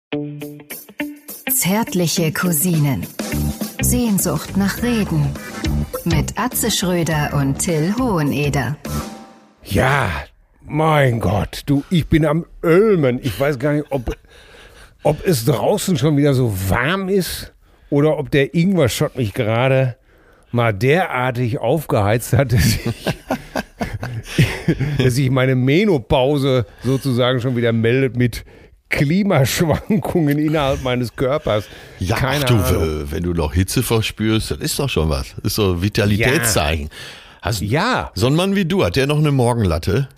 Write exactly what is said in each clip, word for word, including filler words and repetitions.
Zärtliche Cousinen. Sehnsucht nach Reden. Mit Atze Schröder und Till Hoheneder. Ja, mein Gott, du, ich bin am Ölmen. Ich weiß gar nicht, ob, ob es draußen schon wieder so warm ist oder ob der Ingwer-Shot mich gerade mal derartig aufgeheizt hat, dass ich, dass ich meine Menopause sozusagen schon wieder meldet mit Klimaschwankungen innerhalb meines Körpers. Ja, Keine ach du, Ahnung. wenn du noch Hitze verspürst, das ist doch schon was. Das ist doch Vitalitätszeichen. Hast, Ja. So ein Mann wie du, hat der noch eine Morgenlatte?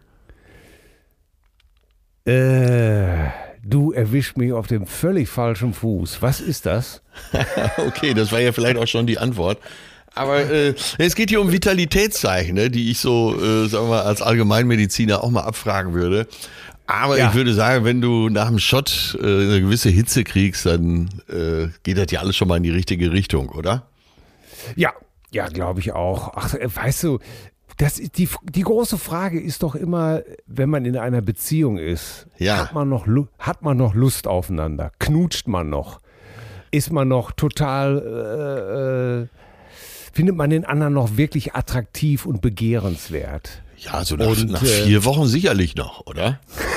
Äh, du erwischst mich auf dem völlig falschen Fuß. Was ist das? Okay, das war ja vielleicht auch schon die Antwort. Aber äh, es geht hier um Vitalitätszeichen, ne, die ich so, äh, sagen wir mal, als Allgemeinmediziner auch mal abfragen würde. Aber Ja. ich würde sagen, wenn du nach dem Shot äh, eine gewisse Hitze kriegst, dann äh, geht das ja alles schon mal in die richtige Richtung, oder? Ja, ja, glaube ich auch. Ach, äh, weißt du, das ist die, die große Frage ist doch immer, wenn man in einer Beziehung ist, Ja. hat man noch, Lu- hat man noch Lust aufeinander? Knutscht man noch? Ist man noch total, äh, äh, findet man den anderen noch wirklich attraktiv und begehrenswert? Ja, so nach, Und, nach äh, vier Wochen sicherlich noch, oder?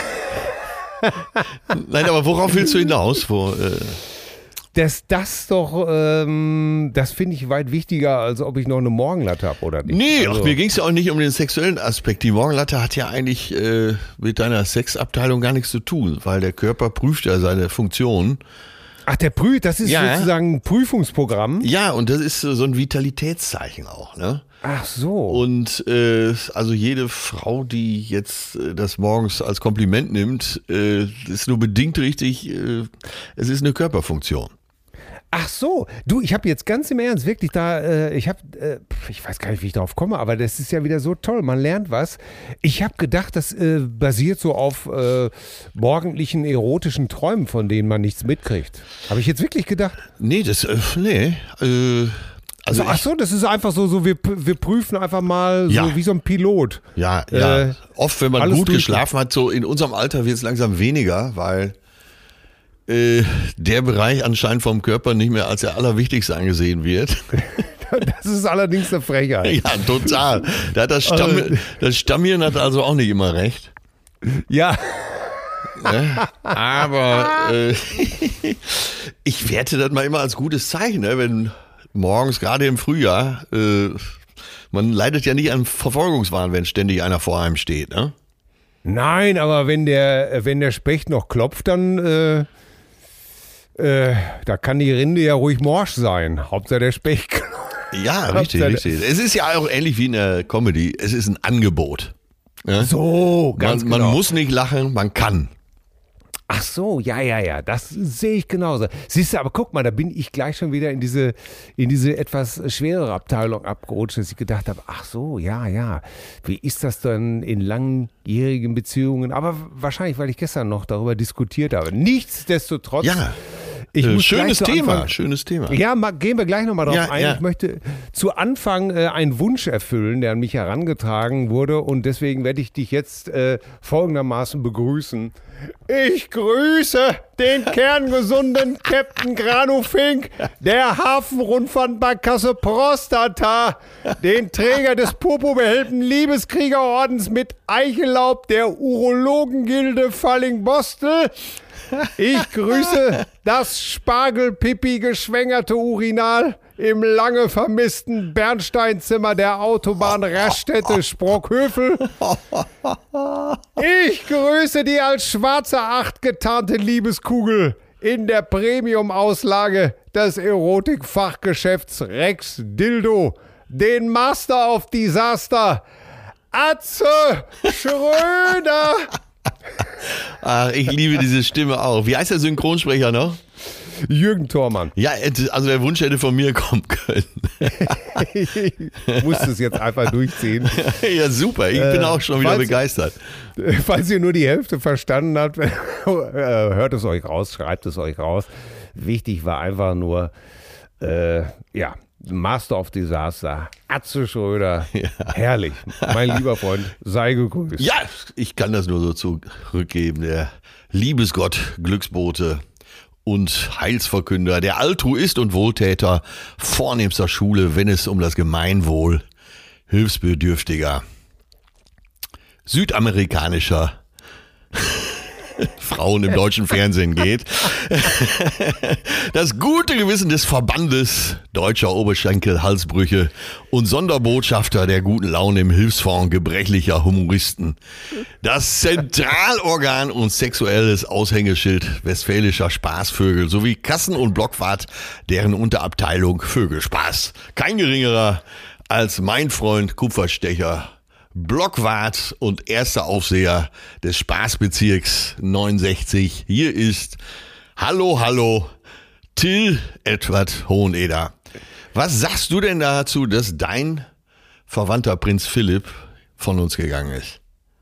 Nein, aber worauf willst du hinaus? Wo, äh, Das, das doch, ähm, das finde ich weit wichtiger, als ob ich noch eine Morgenlatte habe oder nicht. nee, Also, ach, mir ging es ja auch nicht um den sexuellen Aspekt. Die Morgenlatte hat ja eigentlich äh, mit deiner Sexabteilung gar nichts zu tun, weil der Körper prüft ja seine Funktion. Ach, der Prü, das ist Ja. sozusagen ein Prüfungsprogramm. Ja, und das ist so ein Vitalitätszeichen auch, ne? Ach so. Und äh, also jede Frau, die jetzt äh, das morgens als Kompliment nimmt, äh, ist nur bedingt richtig, äh, es ist eine Körperfunktion. Ach so, du, ich habe jetzt ganz im Ernst wirklich da, äh, ich habe, äh, ich weiß gar nicht, wie ich darauf komme, aber das ist ja wieder so toll, man lernt was. Ich habe gedacht, das äh, basiert so auf äh, morgendlichen erotischen Träumen, von denen man nichts mitkriegt. Habe ich jetzt wirklich gedacht? Nee, das, äh, nee, äh, also Also, ach ich, so, das ist einfach so, so wir, wir prüfen einfach mal so Ja. wie so ein Pilot. ja, ja, Äh, oft, wenn man alles gut durch- geschlafen hat, so in unserem Alter wird es langsam weniger, weil äh, der Bereich anscheinend vom Körper nicht mehr als der allerwichtigste angesehen wird. Das ist allerdings eine Frechheit. Ja, total. Da hat das, Stamm, Also- das Stammhirn hat also auch nicht immer recht. Ja, Ne? Aber äh, ich werte das mal immer als gutes Zeichen, ne? Wenn morgens, gerade im Frühjahr, äh, man leidet ja nicht an Verfolgungswahn, wenn ständig einer vor einem steht. Ne? nein, aber wenn der, wenn der Specht noch klopft, dann, äh, äh, da kann die Rinde ja ruhig morsch sein. Hauptsache der Specht klopft. Ja, richtig, Hauptsache- richtig. Es ist ja auch ähnlich wie in der Comedy. Es ist ein Angebot. Ne? So, ganz man, man genau. muss nicht lachen, man kann. Ach so, ja, ja, ja, das sehe ich genauso. Siehst du, aber guck mal, da bin ich gleich schon wieder in diese, in diese etwas schwerere Abteilung abgerutscht, dass ich gedacht habe, ach so, ja, ja, wie ist das dann in langjährigen Beziehungen? Aber wahrscheinlich, weil ich gestern noch darüber diskutiert habe. Nichtsdestotrotz, Ja, ich äh, muss schönes gleich zu Thema, Anfang- schönes Thema. Ja, mal, gehen wir gleich nochmal drauf Ja, ein. ja. Ich möchte zu Anfang äh, einen Wunsch erfüllen, der an mich herangetragen wurde, und deswegen werde ich dich jetzt äh, folgendermaßen begrüßen. Ich grüße den kerngesunden Captain Granufink der Hafenrundfahrtbarkasse Prostata, den Träger des Popo-behelmten Liebeskriegerordens mit Eichellaub der Urologengilde Falling-Bostel. Ich grüße das Spargelpipi-geschwängerte Urinal im lange vermissten Bernsteinzimmer der Autobahn Raststätte Sprockhövel. Ich grüße die als schwarze Acht getarnte Liebeskugel in der Premium-Auslage des Erotikfachgeschäfts Rex Dildo, den Master of Disaster, Atze Schröder. Ach, ich liebe diese Stimme auch. Wie heißt der Synchronsprecher noch? Jürgen Thormann. Ja, also der Wunsch hätte von mir kommen können. Ich musste es jetzt einfach durchziehen. Ja, super. Ich bin Äh, auch schon wieder falls- begeistert. Falls ihr nur die Hälfte verstanden habt, äh, hört es euch raus, schreibt es euch raus. Wichtig war einfach nur, äh, ja, Master of Disaster, Atze Schröder, herrlich. Mein lieber Freund, sei gegrüßt. Ja, ich kann das nur so zurückgeben. Der Liebesgott, Glücksbote und Heilsverkünder, der Altruist und Wohltäter vornehmster Schule, wenn es um das Gemeinwohl Hilfsbedürftiger südamerikanischer Frauen im deutschen Fernsehen geht. Das gute Gewissen des Verbandes deutscher Oberschenkel-Halsbrüche und Sonderbotschafter der guten Laune im Hilfsfonds gebrechlicher Humoristen. Das Zentralorgan und sexuelles Aushängeschild westfälischer Spaßvögel sowie Kassen- und Blockwart, deren Unterabteilung Vögelspaß. Kein geringerer als mein Freund Kupferstecher, Blockwart und erster Aufseher des Spaßbezirks neunundsechzig. Hier ist Hallo, hallo, Till Edward Hoheneder. Was sagst du denn dazu, dass dein Verwandter Prinz Philipp von uns gegangen ist?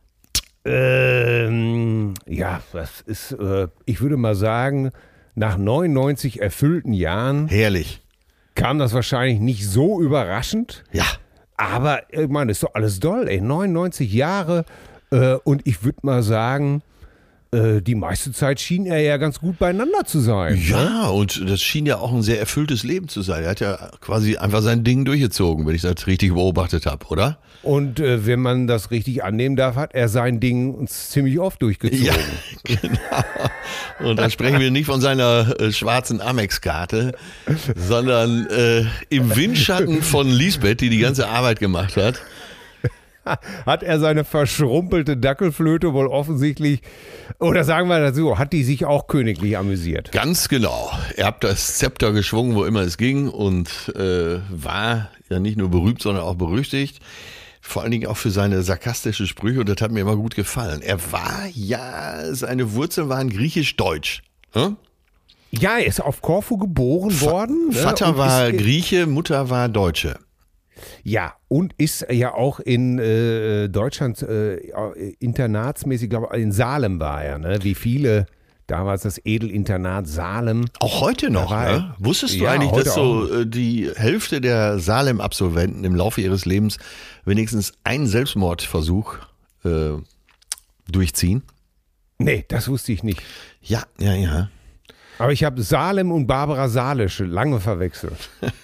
Ähm, ja, das ist, äh, ich würde mal sagen, nach neunundneunzig erfüllten Jahren Herrlich. kam das wahrscheinlich nicht so überraschend. Ja. Aber ich meine, ist doch alles doll, ey. neunundneunzig Jahre äh, und ich würde mal sagen, äh, die meiste Zeit schien er ja ganz gut beieinander zu sein. Ja, ne? Und das schien ja auch ein sehr erfülltes Leben zu sein. Er hat ja quasi einfach sein Ding durchgezogen, wenn ich das richtig beobachtet habe, oder? Und äh, wenn man das richtig annehmen darf, hat er sein Ding ziemlich oft durchgezogen. Ja, genau. Und da sprechen wir nicht von seiner äh, schwarzen Amex-Karte, sondern äh, im Windschatten von Lisbeth, die die ganze Arbeit gemacht hat. Hat er seine verschrumpelte Dackelflöte wohl offensichtlich, oder sagen wir das so, hat die sich auch königlich amüsiert? Ganz genau. Er hat das Zepter geschwungen, wo immer es ging und äh, war ja nicht nur berühmt, sondern auch berüchtigt. Vor allen Dingen auch für seine sarkastischen Sprüche und das hat mir immer gut gefallen. Er war ja, seine Wurzeln waren griechisch-deutsch. Hm? Ja, er ist auf Korfu geboren Fa- worden. Vater ne, war ist, Grieche, Mutter war Deutsche. Ja, und ist ja auch in äh, Deutschland äh, internatsmäßig, glaube ich, in Salem war er, ne? Wie viele, damals das Edelinternat Salem. Auch heute noch, Da war ne? er. Wusstest du Ja, eigentlich, heute dass so äh, die Hälfte der Salem-Absolventen im Laufe ihres Lebens wenigstens einen Selbstmordversuch äh, durchziehen? Nee, das wusste ich nicht. Ja, ja, ja. Aber ich habe Salem und Barbara Salisch lange verwechselt.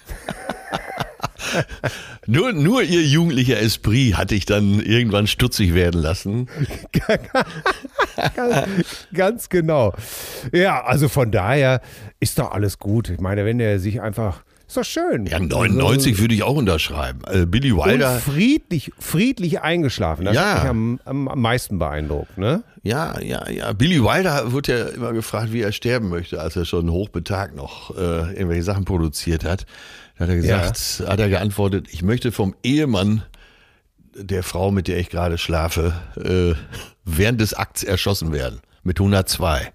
Nur, nur ihr jugendlicher Esprit hatte ich dann irgendwann stutzig werden lassen. ganz, ganz genau. Ja, also von daher ist doch alles gut. Ich meine, wenn er sich einfach, ist doch schön. Ja, neunundneunzig würde ich auch unterschreiben. Äh, Billy Wilder. Und friedlich, friedlich eingeschlafen. Das Ja. hat mich am, am, am meisten beeindruckt, ne? Ja, ja, ja. Billy Wilder wird ja immer gefragt, wie er sterben möchte, als er schon hochbetagt noch äh, irgendwelche Sachen produziert hat. Da hat er gesagt, ja. hat er geantwortet, ich möchte vom Ehemann der Frau, mit der ich gerade schlafe, äh, während des Akts erschossen werden. Mit hundertzwei.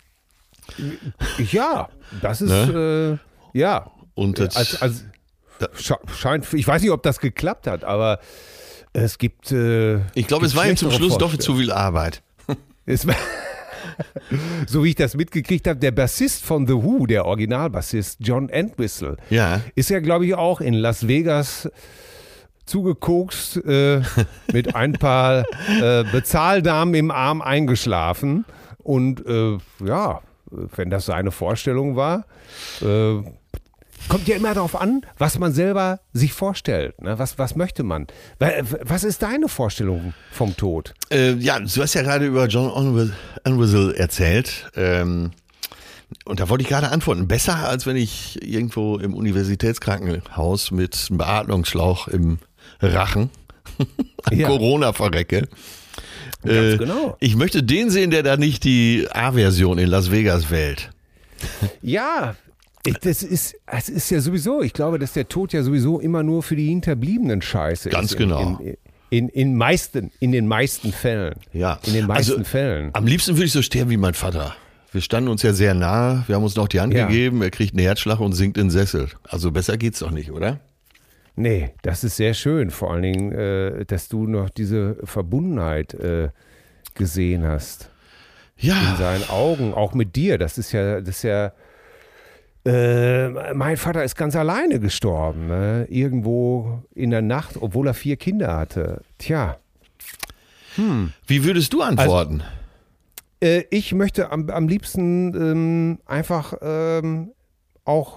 Ja, das ist, ne? äh, ja. Und das, als, als, scheint, ich weiß nicht, ob das geklappt hat, aber es gibt. Äh, ich glaube, es war ihm zum Schluss doch zu viel Arbeit. Es war, so wie ich das mitgekriegt habe, der Bassist von The Who, der Originalbassist John Entwistle, ja. ist ja, glaube ich, auch in Las Vegas zugekokst, äh, mit ein paar äh, Bezahldamen im Arm eingeschlafen. Und äh, ja, wenn das seine Vorstellung war, äh, kommt ja immer darauf an, was man selber sich vorstellt. Ne? Was, was möchte man? Was ist deine Vorstellung vom Tod? Äh, ja, du hast ja gerade über John Entwistle erzählt. Ähm, und da wollte ich gerade antworten. Besser, als wenn ich irgendwo im Universitätskrankenhaus mit einem Beatmungsschlauch im Rachen an Ja. Corona verrecke. Ganz Äh, genau. Ich möchte den sehen, der da nicht die A-Version in Las Vegas wählt. Ja, ich- das ist, es ist ja sowieso, ich glaube, dass der Tod ja sowieso immer nur für die Hinterbliebenen Scheiße Ganz ist. genau. In, in, in, meisten, in den meisten Fällen. Ja. In den meisten Also, Fällen. Am liebsten würde ich so sterben wie mein Vater. Wir standen uns ja sehr nah, wir haben uns noch die Hand Ja. gegeben, er kriegt einen Herzschlag und sinkt in den Sessel. Also besser geht's doch nicht, oder? Nee, das ist sehr schön. Vor allen Dingen, äh, dass du noch diese Verbundenheit äh, gesehen hast. In Ja. seinen Augen, auch mit dir. Das ist ja, das ist ja. Äh, mein Vater ist ganz alleine gestorben, ne? Irgendwo in der Nacht, obwohl er vier Kinder hatte. Tja. Wie würdest du antworten? Äh, ich möchte am, am liebsten ähm, einfach ähm, auch,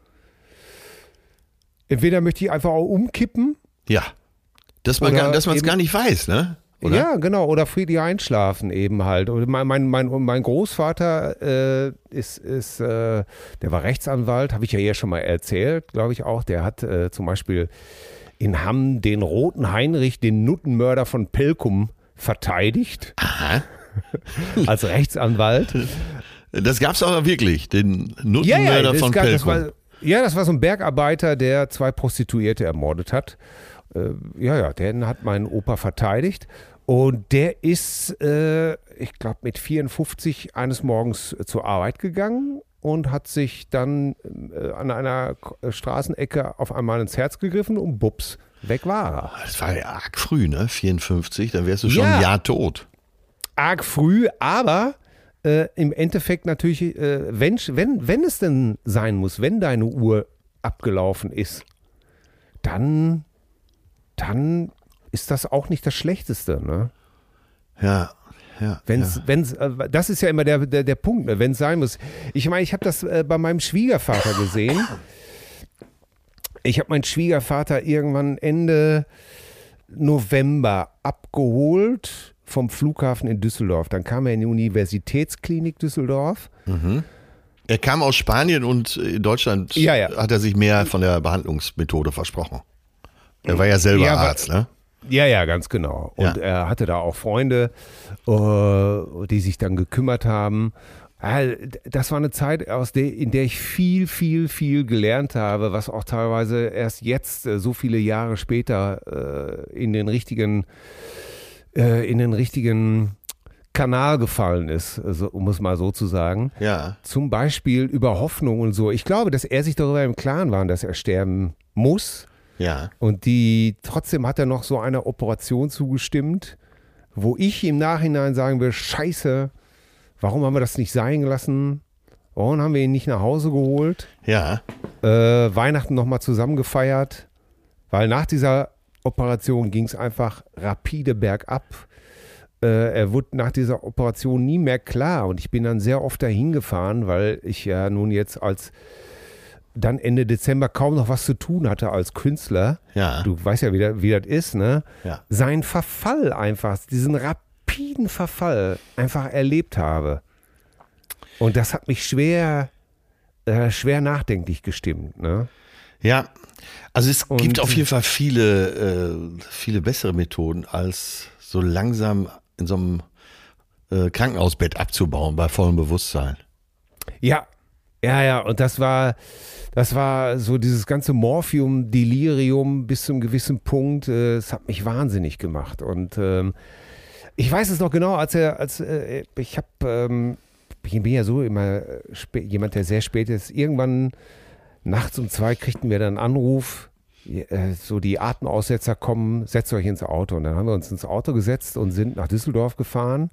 entweder möchte ich einfach auch umkippen. Ja, dass man Oder gar, dass man es eben- gar nicht weiß, ne? Oder? Ja, genau, oder friedlich einschlafen eben halt. Und mein, mein, mein, mein Großvater äh, ist, ist äh, der war Rechtsanwalt, habe ich ja hier schon mal erzählt, glaube ich auch. Der hat äh, zum Beispiel in Hamm den Roten Heinrich, den Nuttenmörder von Pelkum, verteidigt. Aha. Als Rechtsanwalt. Das gab's auch wirklich, den Ja, ja, Nuttenmörder das von gab- das Pelkum. war, ja, das war so ein Bergarbeiter, der zwei Prostituierte ermordet hat. Äh, ja, ja, den hat mein Opa verteidigt. Und der ist, äh, ich glaube, mit vierundfünfzig eines Morgens zur Arbeit gegangen und hat sich dann äh, an einer K- Straßenecke auf einmal ins Herz gegriffen und bups, weg war er. Das war ja arg früh, ne? vierundfünfzig, dann wärst du schon Ja. ein Jahr tot. Arg früh, aber äh, im Endeffekt natürlich, äh, wenn, wenn, wenn es denn sein muss, wenn deine Uhr abgelaufen ist, dann, dann ist das auch nicht das Schlechteste. Ne? Ja, ja. Wenn's, ja. wenn's, äh, das ist ja immer der, der, der Punkt, ne? Wenn es sein muss. Ich meine, ich habe das äh, bei meinem Schwiegervater gesehen. Ich habe meinen Schwiegervater irgendwann Ende November abgeholt vom Flughafen in Düsseldorf. Dann kam er in die Universitätsklinik Düsseldorf. Er kam aus Spanien und in Deutschland Ja, ja. hat er sich mehr von der Behandlungsmethode versprochen. Er war ja selber Ja, aber- Arzt, ne? Ja, ja, ganz genau. Und Ja. er hatte da auch Freunde, äh, die sich dann gekümmert haben. Ja, das war eine Zeit, aus der, in der ich viel, viel, viel gelernt habe, was auch teilweise erst jetzt, äh, so viele Jahre später, äh, in den richtigen, äh, in den richtigen Kanal gefallen ist, also, um es mal so zu sagen. Ja. Zum Beispiel über Hoffnung und so. Ich glaube, dass er sich darüber im Klaren war, dass er sterben muss. Ja. Und die, trotzdem hat er noch so einer Operation zugestimmt, wo ich im Nachhinein sagen will, scheiße, warum haben wir das nicht sein gelassen? Warum haben wir ihn nicht nach Hause geholt? Ja. Äh, Weihnachten nochmal zusammen gefeiert, weil nach dieser Operation ging es einfach rapide bergab. Äh, er wurde nach dieser Operation nie mehr klar und ich bin dann sehr oft dahin gefahren, weil ich ja nun jetzt als dann Ende Dezember kaum noch was zu tun hatte als Künstler. Ja. Du weißt ja, wie das, wie das ist, ne? Ja. Sein Verfall einfach, diesen rapiden Verfall einfach erlebt habe. Und das hat mich schwer, äh, schwer nachdenklich gestimmt, ne? Ja, also es Und- gibt auf jeden Fall viele, äh, viele bessere Methoden, als so langsam in so einem äh, Krankenhausbett abzubauen bei vollem Bewusstsein. Ja, ja, ja, und das war, das war so dieses ganze Morphium, Delirium bis zu einem gewissen Punkt, äh, es hat mich wahnsinnig gemacht. Und ähm, ich weiß es noch genau, als er, als äh, ich habe, ähm, ich bin ja so immer spä- jemand, der sehr spät ist. Irgendwann nachts um zwei kriegten wir dann einen Anruf, äh, so die Atemaussetzer kommen, setzt euch ins Auto. Und dann haben wir uns ins Auto gesetzt und sind nach Düsseldorf gefahren.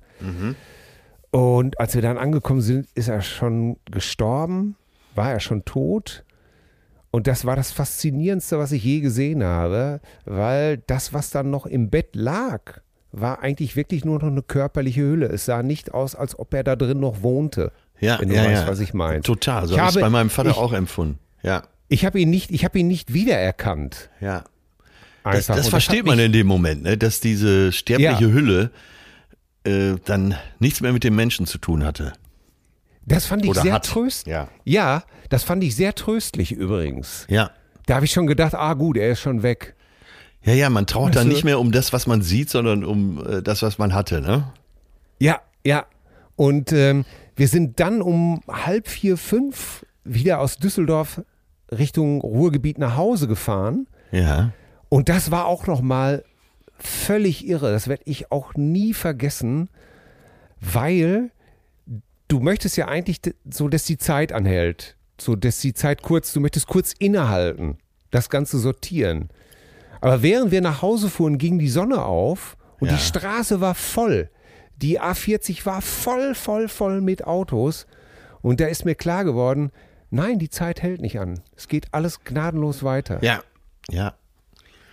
Und als wir dann angekommen sind, ist er schon gestorben, war er schon tot. Und das war das Faszinierendste, was ich je gesehen habe, weil das, was dann noch im Bett lag, war eigentlich wirklich nur noch eine körperliche Hülle. Es sah nicht aus, als ob er da drin noch wohnte. Ja, wenn du ja, weißt, ja. was ich meine. Total, so Ich habe ich es habe- bei meinem Vater ich- auch empfunden. Ja, Ich habe ihn nicht, ich habe ihn nicht wiedererkannt. ja. Einfach. Das, das Und versteht hat man mich- in dem Moment, ne? Dass diese sterbliche Ja. Hülle äh, dann nichts mehr mit dem Menschen zu tun hatte. Das fand ich Oder sehr hat. tröstlich. Ja. Ja, das fand ich sehr tröstlich übrigens. Ja. Da habe ich schon gedacht, ah gut, er ist schon weg. Ja, ja, man trauert dann Weißt du- nicht mehr um das, was man sieht, sondern um äh, das, was man hatte, ne? Ja, ja. Und ähm, wir sind dann um halb vier, fünf wieder aus Düsseldorf Richtung Ruhrgebiet nach Hause gefahren. Ja. Und das war auch nochmal völlig irre. Das werde ich auch nie vergessen, weil du möchtest ja eigentlich d- so, dass die Zeit anhält. So, dass die Zeit kurz, du möchtest kurz innehalten, das Ganze sortieren. Aber während wir nach Hause fuhren, ging die Sonne auf und Ja. die Straße war voll. Die A vierzig war voll, voll, voll mit Autos. Und da ist mir klar geworden, nein, die Zeit hält nicht an. Es geht alles gnadenlos weiter. Ja. Ja.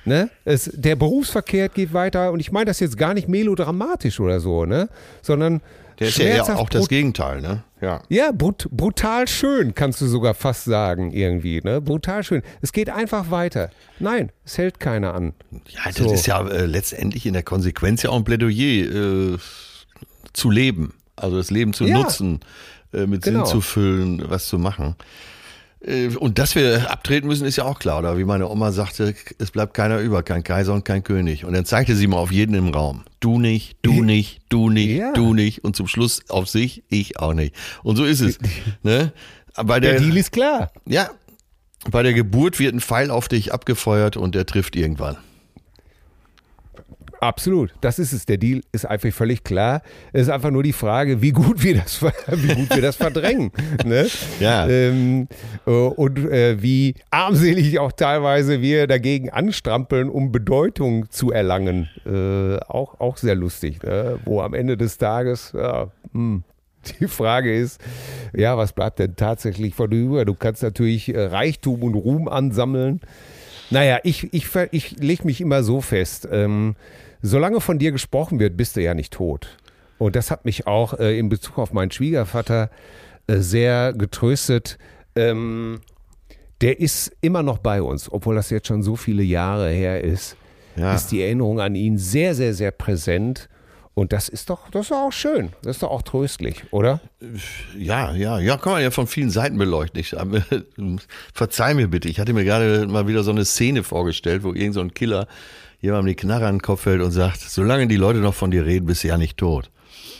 Ne? Es, der Berufsverkehr geht weiter und ich meine das jetzt gar nicht melodramatisch oder so, ne? Sondern der ist ja eher auch das Gegenteil, ne? Ja, ja brut, brutal schön, kannst du sogar fast sagen irgendwie, ne? Brutal schön. Es geht einfach weiter. Nein, es hält keiner an. Ja, das so. ist ja äh, letztendlich in der Konsequenz ja auch ein Plädoyer äh, zu leben, also das Leben zu ja. nutzen, äh, mit genau. Sinn zu füllen, was zu machen. Und dass wir abtreten müssen, ist ja auch klar. Oder wie meine Oma sagte, es bleibt keiner über, kein Kaiser und kein König. Und dann zeigte sie mal auf jeden im Raum. Du nicht, du nicht, du nicht, ja. du nicht. Und zum Schluss auf sich, ich auch nicht. Und so ist es. Ne? Bei der, der Deal ist klar. Ja, bei der Geburt wird ein Pfeil auf dich abgefeuert und der trifft irgendwann. Absolut, das ist es. Der Deal ist einfach völlig klar. Es ist einfach nur die Frage, wie gut wir das, wie gut wir das verdrängen. Ne? Ja. Ähm, und äh, wie armselig auch teilweise wir dagegen anstrampeln, um Bedeutung zu erlangen. Äh, auch, auch sehr lustig. Ne? Wo am Ende des Tages, ja, mh, die Frage ist, ja, was bleibt denn tatsächlich von dir über? Du kannst natürlich äh, Reichtum und Ruhm ansammeln. Naja, ich, ich, ich lege mich immer so fest, ähm, solange von dir gesprochen wird, bist du ja nicht tot. Und das hat mich auch äh, in Bezug auf meinen Schwiegervater äh, sehr getröstet. Ähm, der ist immer noch bei uns, obwohl das jetzt schon so viele Jahre her ist. Ja. Ist die Erinnerung an ihn sehr, sehr, sehr präsent. Und das ist doch, das ist doch auch schön. Das ist doch auch tröstlich, oder? Ja, ja, ja, kann man ja von vielen Seiten beleuchten. Ich, verzeih mir bitte, ich hatte mir gerade mal wieder so eine Szene vorgestellt, wo irgend so ein Killer jemandem die Knarre an den Kopf hält und sagt, solange die Leute noch von dir reden, bist du ja nicht tot.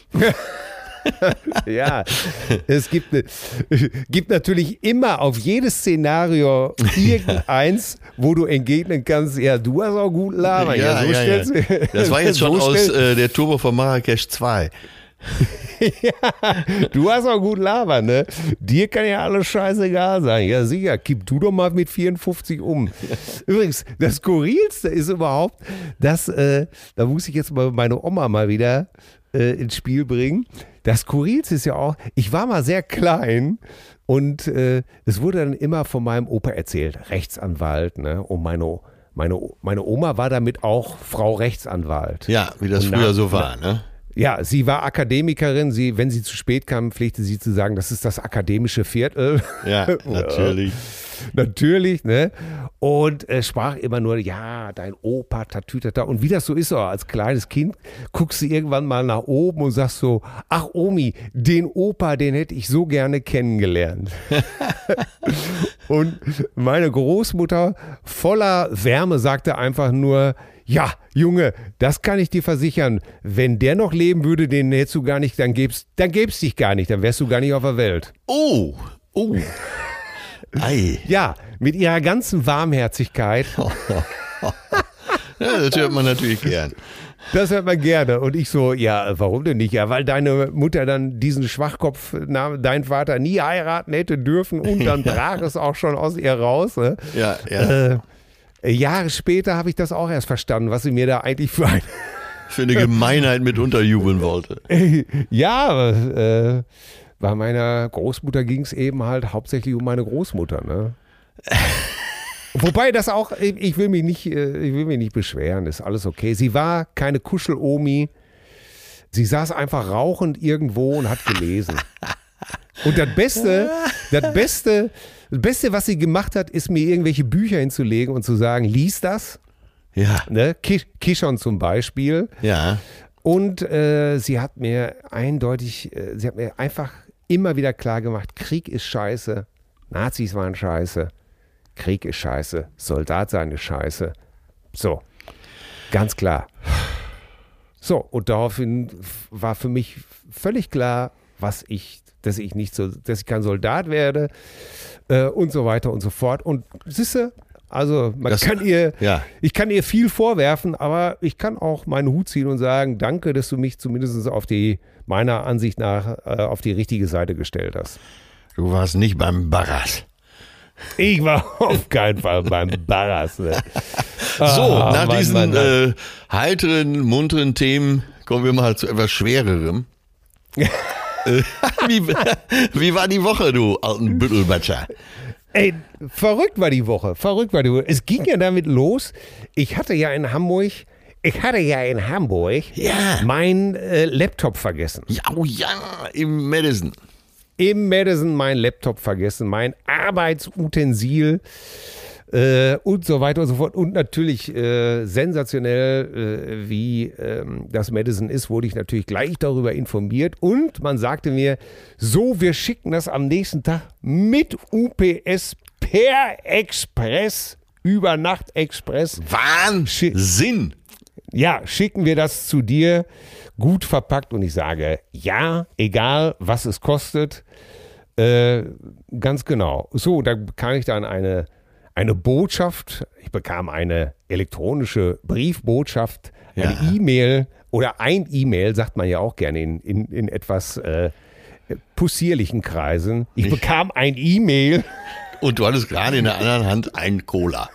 Ja, es gibt, gibt natürlich immer auf jedes Szenario irgendeins, wo du entgegnen kannst, ja, du hast auch gut labern. Ja, ja, so ja, stellst ja. Du, das war jetzt schon so aus äh, der Turbo von Marrakesch zwei. Ja, du hast auch gut labern, ne? Dir kann ja alles scheißegal sein. Ja, sicher, kipp du doch mal mit vierundfünfzig um. Übrigens, das Skurrilste ist überhaupt, dass, äh, da muss ich jetzt mal meine Oma mal wieder äh, ins Spiel bringen. Das Skurrilste ist ja auch, ich war mal sehr klein und äh, es wurde dann immer von meinem Opa erzählt, Rechtsanwalt, ne? Und meine, meine, meine Oma war damit auch Frau Rechtsanwalt. Ja, wie das und früher nach, so war, ne? Ja, sie war Akademikerin. Sie, wenn sie zu spät kam, pflegte sie zu sagen, das ist das akademische Viertel. Ja, natürlich. Natürlich, ne? Und äh, sprach immer nur, ja, dein Opa, tatütata. Und wie das so ist, als kleines Kind, guckst du irgendwann mal nach oben und sagst so, ach Omi, den Opa, den hätte ich so gerne kennengelernt. Und meine Großmutter voller Wärme sagte einfach nur, ja, Junge, das kann ich dir versichern. Wenn der noch leben würde, den hättest du gar nicht, dann gäb's, dann gäb's dich gar nicht, dann wärst du gar nicht auf der Welt. Oh, oh. Ei. Ja, mit ihrer ganzen Warmherzigkeit. Ja, das hört man natürlich gern. Das hört man gerne. Und ich so, ja, warum denn nicht? Ja, weil deine Mutter dann diesen Schwachkopf, dein Vater nie heiraten hätte dürfen und dann brach es auch schon aus ihr raus. Ne? Ja, ja. Äh, Jahre später habe ich das auch erst verstanden, was sie mir da eigentlich für ein für eine Gemeinheit mit unterjubeln wollte. Ja, äh, bei meiner Großmutter ging es eben halt hauptsächlich um meine Großmutter, ne? Wobei das auch, ich will mich nicht, ich will mich nicht beschweren, ist alles okay. Sie war keine Kuschel-Omi. Sie saß einfach rauchend irgendwo und hat gelesen. Und das Beste, das Beste, das Beste, was sie gemacht hat, ist mir irgendwelche Bücher hinzulegen und zu sagen, lies das. Ja. Ne? Kishon zum Beispiel. Ja. Und äh, sie hat mir eindeutig, äh, sie hat mir einfach immer wieder klar gemacht, Krieg ist scheiße, Nazis waren scheiße, Krieg ist scheiße, Soldat sein ist scheiße. So, ganz klar. So, und daraufhin war für mich völlig klar, was ich, dass ich nicht so, dass ich kein Soldat werde äh, und so weiter und so fort. Und siehste, also man das, kann ihr, ja. ich kann ihr viel vorwerfen, aber ich kann auch meinen Hut ziehen und sagen, danke, dass du mich zumindest auf die, meiner Ansicht nach, äh, auf die richtige Seite gestellt hast. Du warst nicht beim Barras. Ich war auf keinen Fall beim Barras. Ne? So, ah, nach Mann, diesen Mann, Mann. Äh, heiteren, munteren Themen kommen wir mal zu etwas Schwererem. wie, wie war die Woche, du alten Büttelbatscher? Ey, verrückt war die Woche, verrückt war die Woche. Es ging ja damit los, ich hatte ja in Hamburg, ich hatte ja in Hamburg Ja. mein äh, Laptop vergessen. Ja, oh ja, im Madison. Im Madison mein Laptop vergessen, mein Arbeitsutensil äh, und so weiter und so fort. Und natürlich äh, sensationell, äh, wie ähm, das Madison ist, wurde ich natürlich gleich darüber informiert. Und man sagte mir, so, wir schicken das am nächsten Tag mit U P S per Express, über Nacht Express. Wahnsinn. Ja, schicken wir das zu dir, gut verpackt. Und ich sage, ja, egal was es kostet, äh, ganz genau. So, da bekam ich dann eine, eine Botschaft, ich bekam eine elektronische Briefbotschaft, eine Ja. E-Mail oder ein E-Mail, sagt man ja auch gerne in, in, in etwas äh, possierlichen Kreisen. Ich Nicht. bekam ein E-Mail. Und du hattest gerade in der anderen Hand ein Cola.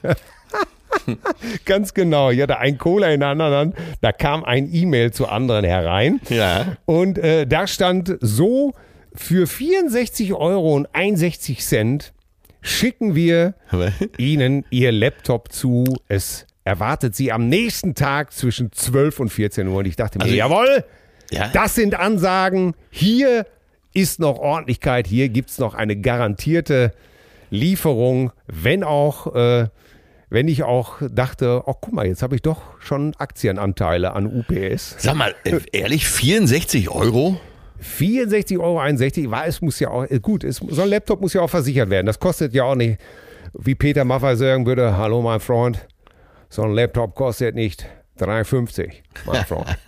Ganz genau, ich hatte ein Cola in der anderen Hand, da kam ein E-Mail zu anderen herein Ja. und äh, da stand so, für vierundsechzig Euro und einundsechzig Cent schicken wir Ihnen Ihr Laptop zu, es erwartet Sie am nächsten Tag zwischen zwölf und vierzehn Uhr und ich dachte mir, Also, jawohl, Ja. das sind Ansagen, hier ist noch Ordentlichkeit, hier gibt es noch eine garantierte Lieferung, wenn auch, äh, wenn ich auch dachte, oh guck mal, jetzt habe ich doch schon Aktienanteile an U P S. Sag mal, äh, ehrlich, vierundsechzig Euro? vierundsechzig Euro einundsechzig, weil es muss ja auch, äh, gut, es, so ein Laptop muss ja auch versichert werden. Das kostet ja auch nicht, wie Peter Maffay sagen würde, hallo mein Freund, so ein Laptop kostet nicht drei fünfzig, mein Freund.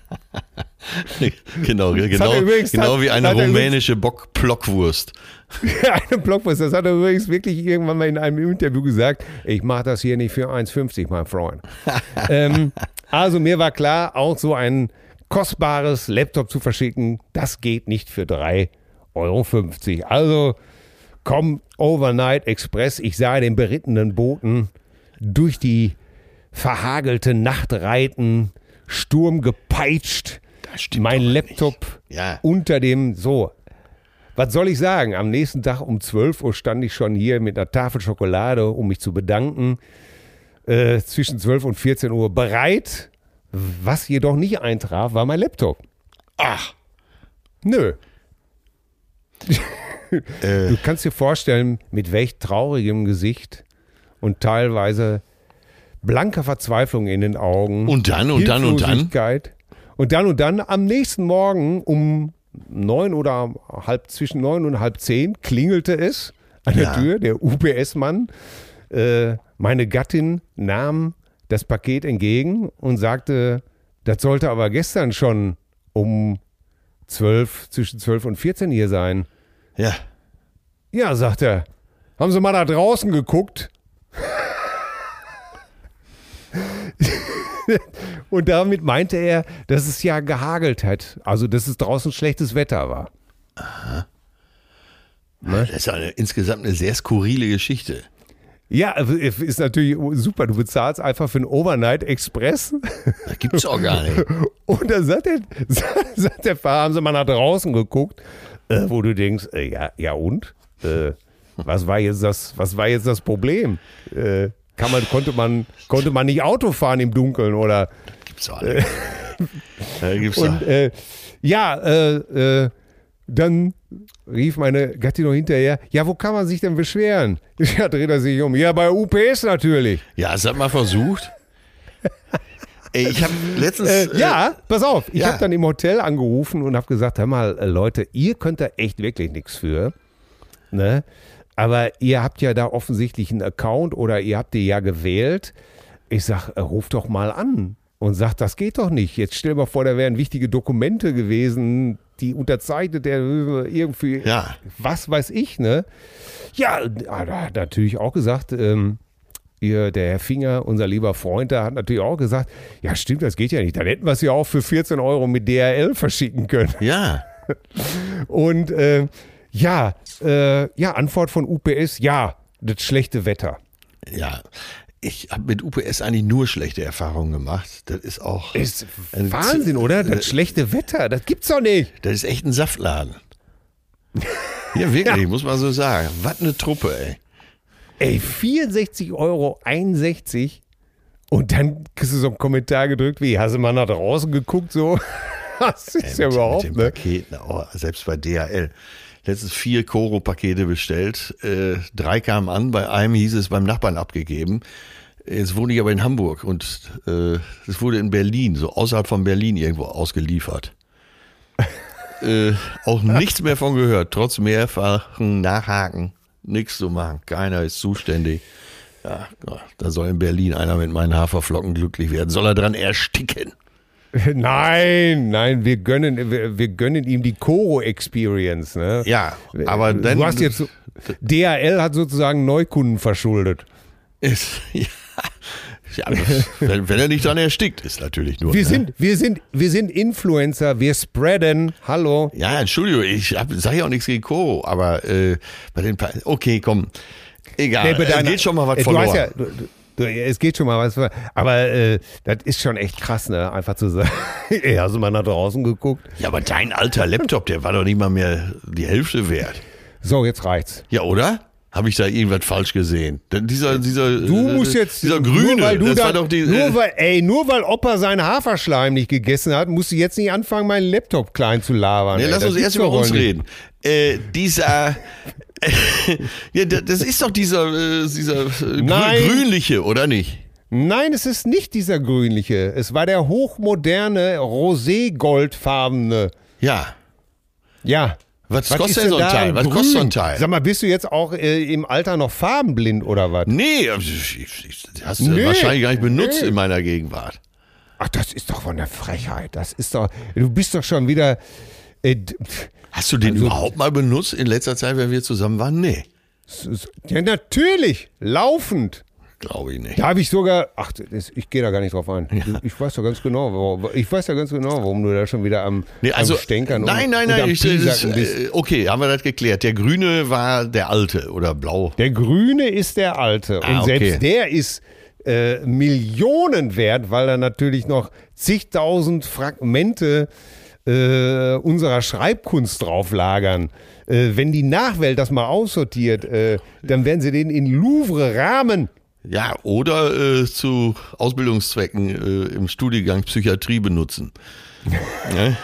Genau, hat genau, er übrigens- genau wie eine hat er rumänische Bock-Blockwurst. Eine Blogpost, das hat er übrigens wirklich irgendwann mal in einem Interview gesagt, ich mache das hier nicht für eins fünfzig, mein Freund. ähm, also mir war klar, auch so ein kostbares Laptop zu verschicken, das geht nicht für drei Euro fünfzig. Also komm, Overnight Express, ich sah den berittenen Boten durch die verhagelte Nacht reiten, Sturm gepeitscht, Das stimmt mein doch Laptop nicht. Ja. unter dem, so, was soll ich sagen? Am nächsten Tag um zwölf Uhr stand ich schon hier mit einer Tafel Schokolade, um mich zu bedanken. Äh, zwischen zwölf und vierzehn Uhr bereit. Was jedoch nicht eintraf, war mein Laptop. Ach, Nö. äh, Du kannst dir vorstellen, mit welch traurigem Gesicht und teilweise blanker Verzweiflung in den Augen. Und dann, und dann, und dann? Hilflosigkeit. Und dann und dann am nächsten Morgen um neun oder halb, zwischen neun und halb zehn klingelte es an der Ja. Tür, der U P S-Mann. Äh, meine Gattin nahm das Paket entgegen und sagte, das sollte aber gestern schon um zwölf, zwischen zwölf und vierzehn hier sein. ja. Ja, sagt er, haben Sie mal da draußen geguckt? Und damit meinte er, dass es ja gehagelt hat. Also, dass es draußen schlechtes Wetter war. Das ist eine, insgesamt eine sehr skurrile Geschichte. Ja, ist natürlich super. Du bezahlst einfach für einen Overnight Express. Das gibt's auch gar nicht. Und dann sagt der, sagt der Fahrer, haben Sie mal nach draußen geguckt, äh, wo du denkst, äh, ja, ja und? Äh, was war jetzt das, was war jetzt das Problem? Äh, kann man, konnte man, konnte man nicht Auto fahren im Dunkeln oder? Gibt's auch nicht. Ja, gibt's Und auch. äh, ja, äh, äh, dann rief meine Gattin noch hinterher, ja, wo kann man sich denn beschweren? Ja, dreht er sich um. Ja, bei U P S natürlich. Ja, es hat mal versucht. Ey, ich habe letztens. Äh, ja, pass auf. Ich ja. habe dann im Hotel angerufen und habe gesagt, hör mal, äh, Leute, ihr könnt da echt wirklich nichts für. Ne? Aber ihr habt ja da offensichtlich einen Account oder ihr habt die ja gewählt. Ich sag, äh, ruf doch mal an und sag, das geht doch nicht. Jetzt stell dir mal vor, da wären wichtige Dokumente gewesen, die unterzeichnet der irgendwie, Ja. was weiß ich, ne? Ja, da hat natürlich auch gesagt, ähm, ihr, der Herr Finger, unser lieber Freund, da hat natürlich auch gesagt, ja stimmt, das geht ja nicht. Dann hätten wir es ja auch für vierzehn Euro mit D H L verschicken können. Ja. Und äh, ja, äh, ja, Antwort von U P S, ja, das schlechte Wetter. Ja. Ich habe mit U P S eigentlich nur schlechte Erfahrungen gemacht. Das ist auch. Ist ein Wahnsinn, Z- oder? Das schlechte Wetter, das gibt's doch nicht. Das ist echt ein Saftladen. Ja, wirklich, ja. Muss man so sagen. Was eine Truppe, ey. Ey, vierundsechzig Euro einundsechzig und dann kriegst du so einen Kommentar gedrückt, wie, hast du mal nach draußen geguckt, so? Das ist ey, ja mit, überhaupt, mit den ne? Paketen, oh, selbst bei D H L. Letztens vier Koro-Pakete bestellt, äh, drei kamen an, bei einem hieß es beim Nachbarn abgegeben. Jetzt wohne ich aber in Hamburg und äh, es wurde in Berlin, so außerhalb von Berlin irgendwo ausgeliefert. äh, auch nichts mehr von gehört, trotz mehrfachen Nachhaken. Nichts zu machen, keiner ist zuständig. Ja, da soll in Berlin einer mit meinen Haferflocken glücklich werden. Soll er dran ersticken? Nein, nein, wir gönnen, wir, wir gönnen ihm die Koro-Experience. Ne? Ja, aber dann... Du hast jetzt, so, D H L hat sozusagen Neukunden verschuldet. Ist, ja, ja wenn, wenn er nicht dran erstickt, ist natürlich nur... Wir, ne? sind, wir, sind, wir sind Influencer, wir spreaden, hallo. Ja, Entschuldigung, ich sage ja auch nichts gegen Koro, aber äh, bei den... Pa- okay, komm, egal, nee, es geht schon mal was du verloren. Hast ja, du, du, es geht schon mal was verloren, aber äh, das ist schon echt krass, ne? Einfach zu sagen, ey, hast du mal nach draußen geguckt? Ja, aber dein alter Laptop, der war doch nicht mal mehr die Hälfte wert. So, jetzt reicht's. Ja, oder? Habe ich da irgendwas falsch gesehen? Denn dieser, dieser, du musst jetzt, dieser Grüne, nur weil du das da, war doch die... Nur weil, ey, nur weil Opa seinen Haferschleim nicht gegessen hat, musst du jetzt nicht anfangen, meinen Laptop klein zu labern. Nee, ey, lass uns erst über uns reden. Äh, dieser... ja, das ist doch dieser, äh, dieser äh, grünliche, oder nicht? Nein, es ist nicht dieser grünliche. Es war der hochmoderne, roségoldfarbene. Ja. Ja. Was, was kostet denn so ein Teil? Was grün? kostet so ein Teil? Sag mal, bist du jetzt auch äh, im Alter noch farbenblind oder was? Nee, hast du nee, wahrscheinlich gar nicht benutzt nee. in meiner Gegenwart. Ach, das ist doch von der Frechheit. Das ist doch, du bist doch schon wieder... Äh, Hast du den also, überhaupt mal benutzt in letzter Zeit, wenn wir zusammen waren? Nee. Ja, natürlich. Laufend. Glaube ich nicht. Da habe ich sogar, ach, das, ich gehe da gar nicht drauf ein. Ja. Ich weiß doch ganz genau, warum, ich weiß ja ganz genau, warum du da schon wieder am, nee, also, am Stänkern nein, und, nein, und nein, am ich, das, bist. Okay, haben wir das geklärt. Der Grüne war der Alte oder Blau? Der Grüne ist der Alte. Ah, und selbst okay. der ist äh, Millionen wert, weil da natürlich noch zigtausend Fragmente äh, unserer Schreibkunst drauf lagern. Äh, wenn die Nachwelt das mal aussortiert, äh, dann werden sie den in Louvre-Rahmen. Ja, oder äh, zu Ausbildungszwecken äh, im Studiengang Psychiatrie benutzen. Ja.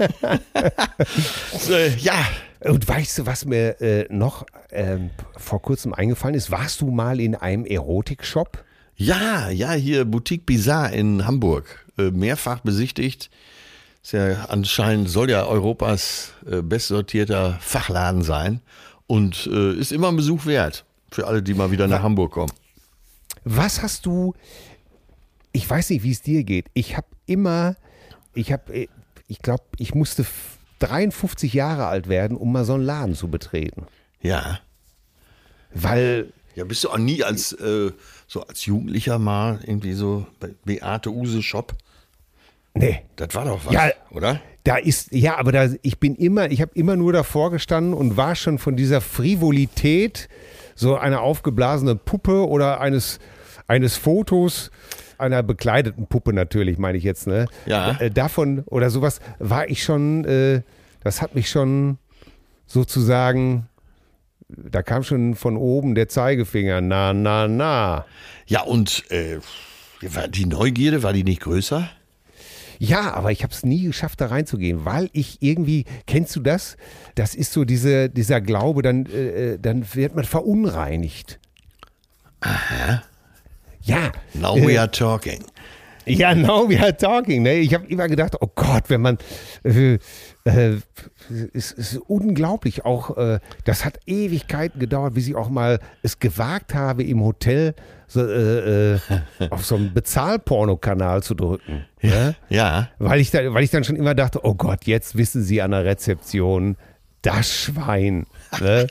so, ja. Und weißt du, was mir äh, noch ähm, vor kurzem eingefallen ist? Warst du mal in einem Erotikshop? Ja, ja, hier Boutique Bizarre in Hamburg. Äh, mehrfach besichtigt. Ist ja anscheinend, soll ja Europas äh, bestsortierter Fachladen sein. Und äh, ist immer ein Besuch wert. Für alle, die mal wieder nach Hamburg kommen. Was hast du, ich weiß nicht, wie es dir geht, ich habe immer, ich habe, ich glaube, ich musste dreiundfünfzig Jahre alt werden, um mal so einen Laden zu betreten. Ja. Weil... Ja, bist du auch nie als, äh, so als Jugendlicher mal irgendwie so bei Beate Use Shop? Nee. Das war doch was, ja, oder? Da ist, ja, aber da, ich bin immer, ich habe immer nur davor gestanden und war schon von dieser Frivolität, so eine aufgeblasene Puppe oder eines, eines Fotos, einer bekleideten Puppe natürlich, meine ich jetzt, ne? Ja. Äh, davon oder sowas war ich schon, äh, das hat mich schon sozusagen, da kam schon von oben der Zeigefinger, na, na, na. Ja, und äh, war die Neugierde, war die nicht größer? Ja, aber ich habe es nie geschafft, da reinzugehen, weil ich irgendwie, kennst du das? Das ist so diese, dieser Glaube, dann, äh, dann wird man verunreinigt. Aha. Ja. Now äh, we are talking. Ja, now we are talking. Ne? Ich habe immer gedacht, oh Gott, wenn man, äh, äh, es ist unglaublich, auch, äh, das hat Ewigkeiten gedauert, bis ich auch mal es gewagt habe, im Hotel so, äh, äh, auf so einen Bezahlporno-Kanal zu drücken. Ja, ne? ja. Weil ich, da, weil ich dann schon immer dachte, oh Gott, jetzt wissen Sie an der Rezeption, das Schwein. Ne?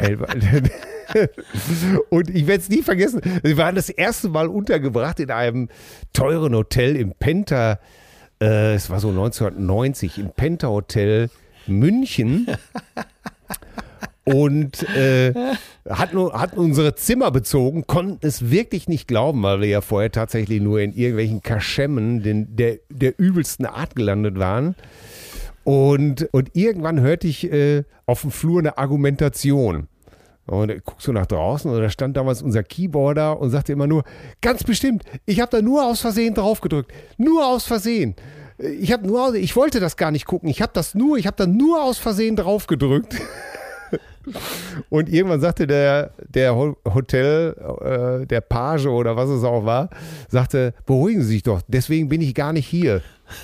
Und ich werde es nie vergessen, wir waren das erste Mal untergebracht in einem teuren Hotel im Penta, äh, es war so neunzehnhundertneunzig, im Penta Hotel München. Und äh, hatten, hatten unsere Zimmer bezogen, konnten es wirklich nicht glauben, weil wir ja vorher tatsächlich nur in irgendwelchen Kaschemmen den, der, der übelsten Art gelandet waren. Und, und irgendwann hörte ich äh, auf dem Flur eine Argumentation. Und ich guckst du nach draußen und da stand damals unser Keyboarder und sagte immer nur, ganz bestimmt, ich habe da nur aus Versehen drauf gedrückt. Nur aus Versehen. Ich habe nur, ich wollte das gar nicht gucken. Ich habe das nur, ich habe da nur aus Versehen drauf gedrückt. Und irgendwann sagte der, der Hotel, äh, der Page oder was es auch war, sagte, beruhigen Sie sich doch, deswegen bin ich gar nicht hier.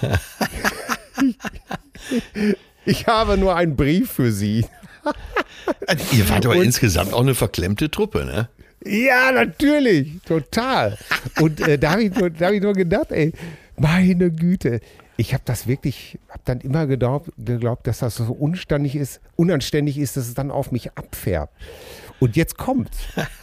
ich, ich habe nur einen Brief für Sie. Ihr wart aber und, insgesamt auch eine verklemmte Truppe, ne? Ja, natürlich, total. Und äh, da habe ich, da hab ich nur gedacht, ey, meine Güte, ich habe das wirklich, habe dann immer geglaubt, geglaubt, dass das so unanständig ist, unanständig ist, dass es dann auf mich abfärbt. Und jetzt kommt's.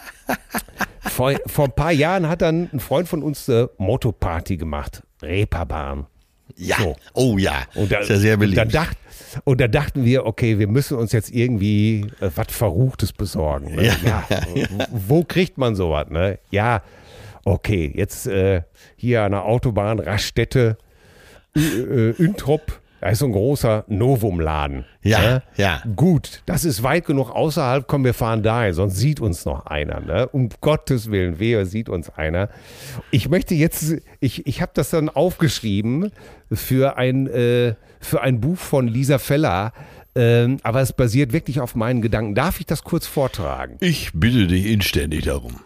Vor, vor ein paar Jahren hat dann ein Freund von uns eine Motto-Party gemacht, Reeperbahn. Ja, so. Oh ja, und da, ist ja sehr beliebt. Und da, dacht, und da dachten wir, okay, wir müssen uns jetzt irgendwie äh, was Verruchtes besorgen. Ne? Ja. Ja, wo kriegt man sowas? Ne? Ja, okay, jetzt äh, hier an der Autobahn, Raststätte, Ü- äh, Üntrop, da ist so ein großer Novum-Laden. Ja, ne? ja. Gut, das ist weit genug außerhalb, komm, wir fahren dahin, sonst sieht uns noch einer. Ne? Um Gottes Willen, wer sieht uns einer? Ich möchte jetzt, ich, ich habe das dann aufgeschrieben für ein, äh, für ein Buch von Lisa Feller, äh, aber es basiert wirklich auf meinen Gedanken. Darf ich das kurz vortragen? Ich bitte dich inständig darum.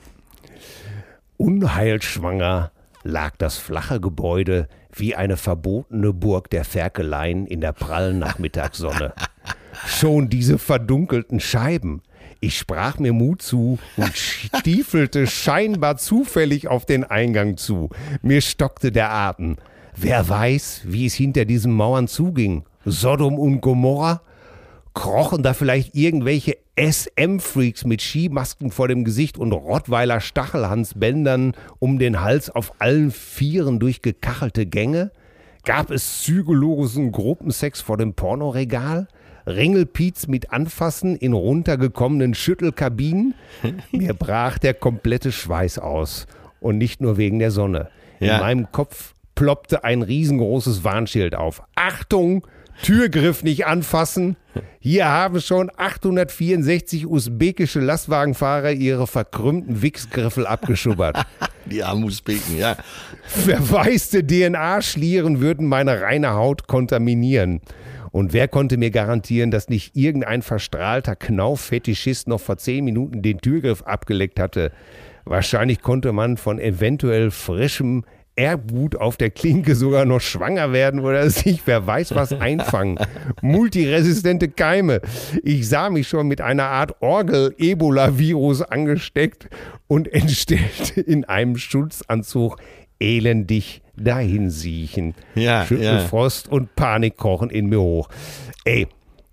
Unheilschwanger lag das flache Gebäude wie eine verbotene Burg der Ferkeleien in der prallen Nachmittagssonne. Schon diese verdunkelten Scheiben. Ich sprach mir Mut zu und stiefelte scheinbar zufällig auf den Eingang zu. Mir stockte der Atem. Wer weiß, wie es hinter diesen Mauern zuging? Sodom und Gomorra? Krochen da vielleicht irgendwelche S M-Freaks mit Skimasken vor dem Gesicht und Rottweiler Stachelhansbändern um den Hals auf allen Vieren durch gekachelte Gänge? Gab es zügellosen Gruppensex vor dem Pornoregal? Ringelpiez mit Anfassen in runtergekommenen Schüttelkabinen? Mir brach der komplette Schweiß aus. Und nicht nur wegen der Sonne. In Ja. meinem Kopf ploppte ein riesengroßes Warnschild auf. Achtung! Türgriff nicht anfassen. Hier haben schon achthundertvierundsechzig usbekische Lastwagenfahrer ihre verkrümmten Wichsgriffel abgeschubbert. Die armen Usbeken, ja. Verwaiste D N A-Schlieren würden meine reine Haut kontaminieren. Und wer konnte mir garantieren, dass nicht irgendein verstrahlter Knauf-Fetischist noch vor zehn Minuten den Türgriff abgeleckt hatte? Wahrscheinlich konnte man von eventuell frischem Erbgut auf der Klinke sogar noch schwanger werden oder sich wer weiß was einfangen. Multiresistente Keime. Ich sah mich schon mit einer Art Orgel-Ebola-Virus angesteckt und entstellt in einem Schutzanzug elendig dahinsiechen. Ja, Schüttelfrost ja. und Panik kochen in mir hoch. Ey,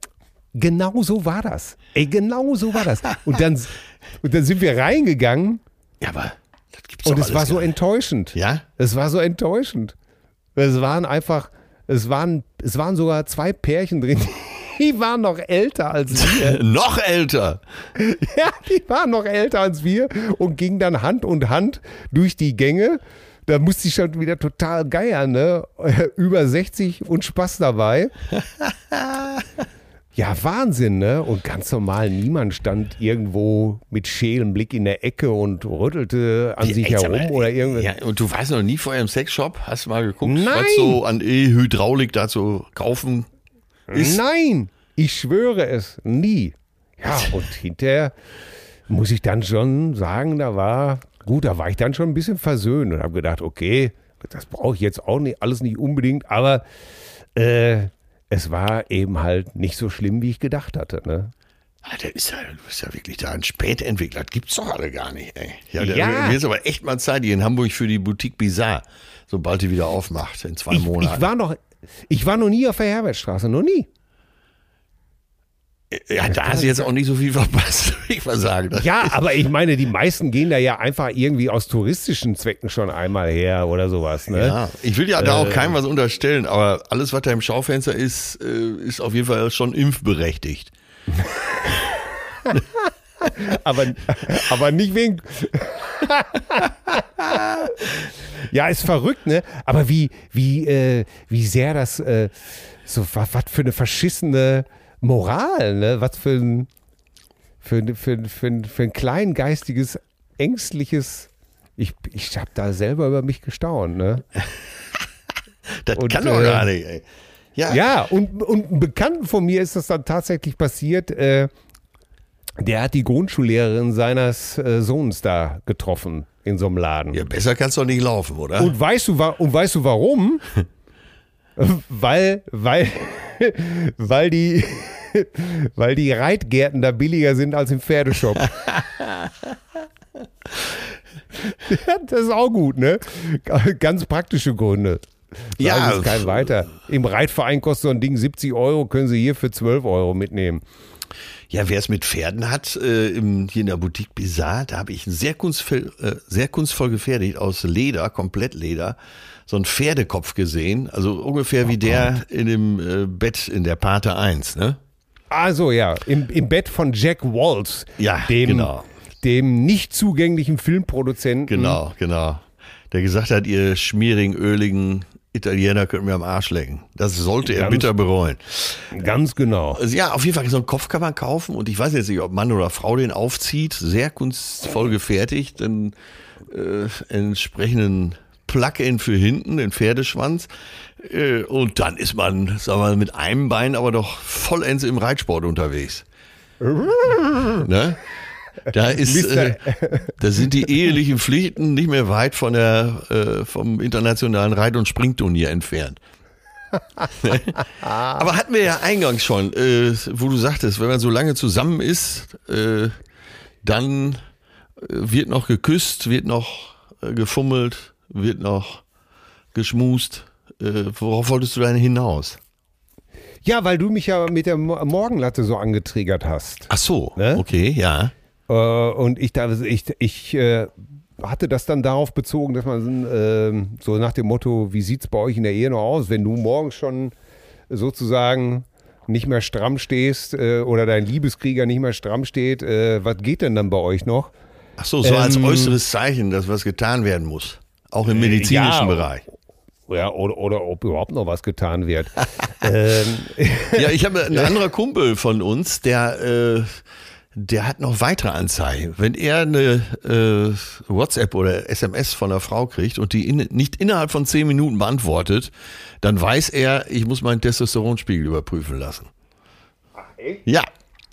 genau so war das. Ey, genau so war das. Und dann, und dann sind wir reingegangen. Ja, aber das gibt's Und doch es alles war so gar nicht. enttäuschend. Ja? Es war so enttäuschend. Es waren einfach, es waren, es waren sogar zwei Pärchen drin, die waren noch älter als wir. Noch älter. Ja, die waren noch älter als wir und gingen dann Hand in Hand durch die Gänge. Da musste ich schon wieder total geiern, ne? Über sechzig und Spaß dabei. Ja, Wahnsinn, ne? Und ganz normal, niemand stand irgendwo mit schälem Blick in der Ecke und rüttelte an sich Jetzt herum aber, oder irgendwie. Ja, und du warst noch nie vorher im Sexshop? Hast du mal geguckt, Nein. was so an E-Hydraulik da zu kaufen ist? Nein, ich schwöre es, nie. Ja, und hinterher muss ich dann schon sagen, da war, gut, da war ich dann schon ein bisschen versöhnt und habe gedacht, okay, das brauche ich jetzt auch nicht, alles nicht unbedingt, aber äh, es war eben halt nicht so schlimm, wie ich gedacht hatte, ne? Ah, der ist ja, du bist ja wirklich da ein Spätentwickler. Das gibt's doch alle gar nicht, ey. Ja, der, Ja. Mir ist aber echt mal Zeit hier in Hamburg für die Boutique Bizarre, sobald die wieder aufmacht, in zwei Ich, Monaten. ich war noch, ich war noch nie auf der Herbertstraße, noch nie. ja, da hast du jetzt auch nicht so viel verpasst, würde ich mal sagen. Ja, aber ich meine, die meisten gehen da ja einfach irgendwie aus touristischen Zwecken schon einmal her oder sowas, ne? Ja, ich will ja da auch keinem was unterstellen, aber alles, was da im Schaufenster ist, äh, ist auf jeden Fall schon impfberechtigt. Aber, aber nicht wegen, Ja, ist verrückt, ne? Aber wie, wie, äh, wie sehr das, äh, so, was, was für eine verschissene Moral, ne? Was für ein, für, für, für, für ein kleingeistiges, ängstliches, ich, ich habe da selber über mich gestaunt, ne? Das Und, kann doch äh, gar nicht, ey. Ja, Ja, und, und einem Bekannten von mir ist das dann tatsächlich passiert, äh, der hat die Grundschullehrerin seines äh, Sohnes da getroffen in so einem Laden. ja, besser kann's doch nicht laufen, oder? Und weißt du, wa- und weißt du warum? weil, weil, weil die, weil die Reitgärten da billiger sind als im Pferdeshop. Das ist auch gut, ne? Ganz praktische Gründe. Ja, Ja, ist kein weiter. Im Reitverein kostet so ein Ding siebzig Euro, können Sie hier für zwölf Euro mitnehmen. Ja, wer es mit Pferden hat, äh, im, hier in der Boutique Bizarre, da habe ich ein sehr kunstvoll, äh, sehr kunstvoll gefertigt aus Leder, komplett Leder, so ein Pferdekopf gesehen, also ungefähr wie der in dem äh, Bett in der Pate eins, ne? Also ja, im, im Bett von Jack Waltz, Ja, dem, genau. dem nicht zugänglichen Filmproduzenten. Genau, genau. Der gesagt hat, ihr schmierigen, öligen Italiener könnt mir am Arsch lecken. Das sollte er Ganz- bitter bereuen. Ganz genau. Also ja, auf jeden Fall, so einen Kopf kann man kaufen und ich weiß jetzt nicht, ob Mann oder Frau den aufzieht, sehr kunstvoll gefertigt, einen äh, entsprechenden Plug-in für hinten, den Pferdeschwanz äh, und dann ist man, sagen wir mal, mit einem Bein aber doch vollends im Reitsport unterwegs. Ne? Da ist, äh, da sind die ehelichen Pflichten nicht mehr weit von der, äh, vom internationalen Reit- und Springturnier entfernt. Aber hatten wir ja eingangs schon, äh, wo du sagtest, wenn man so lange zusammen ist, äh, dann äh, wird noch geküsst, wird noch äh, gefummelt, wird noch geschmust. Äh, worauf wolltest du denn hinaus? Ja, weil du mich ja mit der Mo- Morgenlatte so angetriggert hast. Ach so, Ne? okay, ja. Äh, und ich, da- ich, ich äh, hatte das dann darauf bezogen, dass man äh, so nach dem Motto, wie sieht es bei euch in der Ehe noch aus, wenn du morgens schon sozusagen nicht mehr stramm stehst äh, oder dein Liebeskrieger nicht mehr stramm steht, äh, was geht denn dann bei euch noch? Ach so, so als Ähm, äußeres Zeichen, dass was getan werden muss. Auch im medizinischen ja. Bereich. Ja, oder, oder ob überhaupt noch was getan wird. ähm, Ja, ich habe ein anderer Kumpel von uns, der, äh, der hat noch weitere Anzeigen. Wenn er eine äh, WhatsApp oder S M S von einer Frau kriegt und die in, nicht innerhalb von zehn Minuten beantwortet, dann weiß er, ich muss meinen Testosteronspiegel überprüfen lassen. Ja.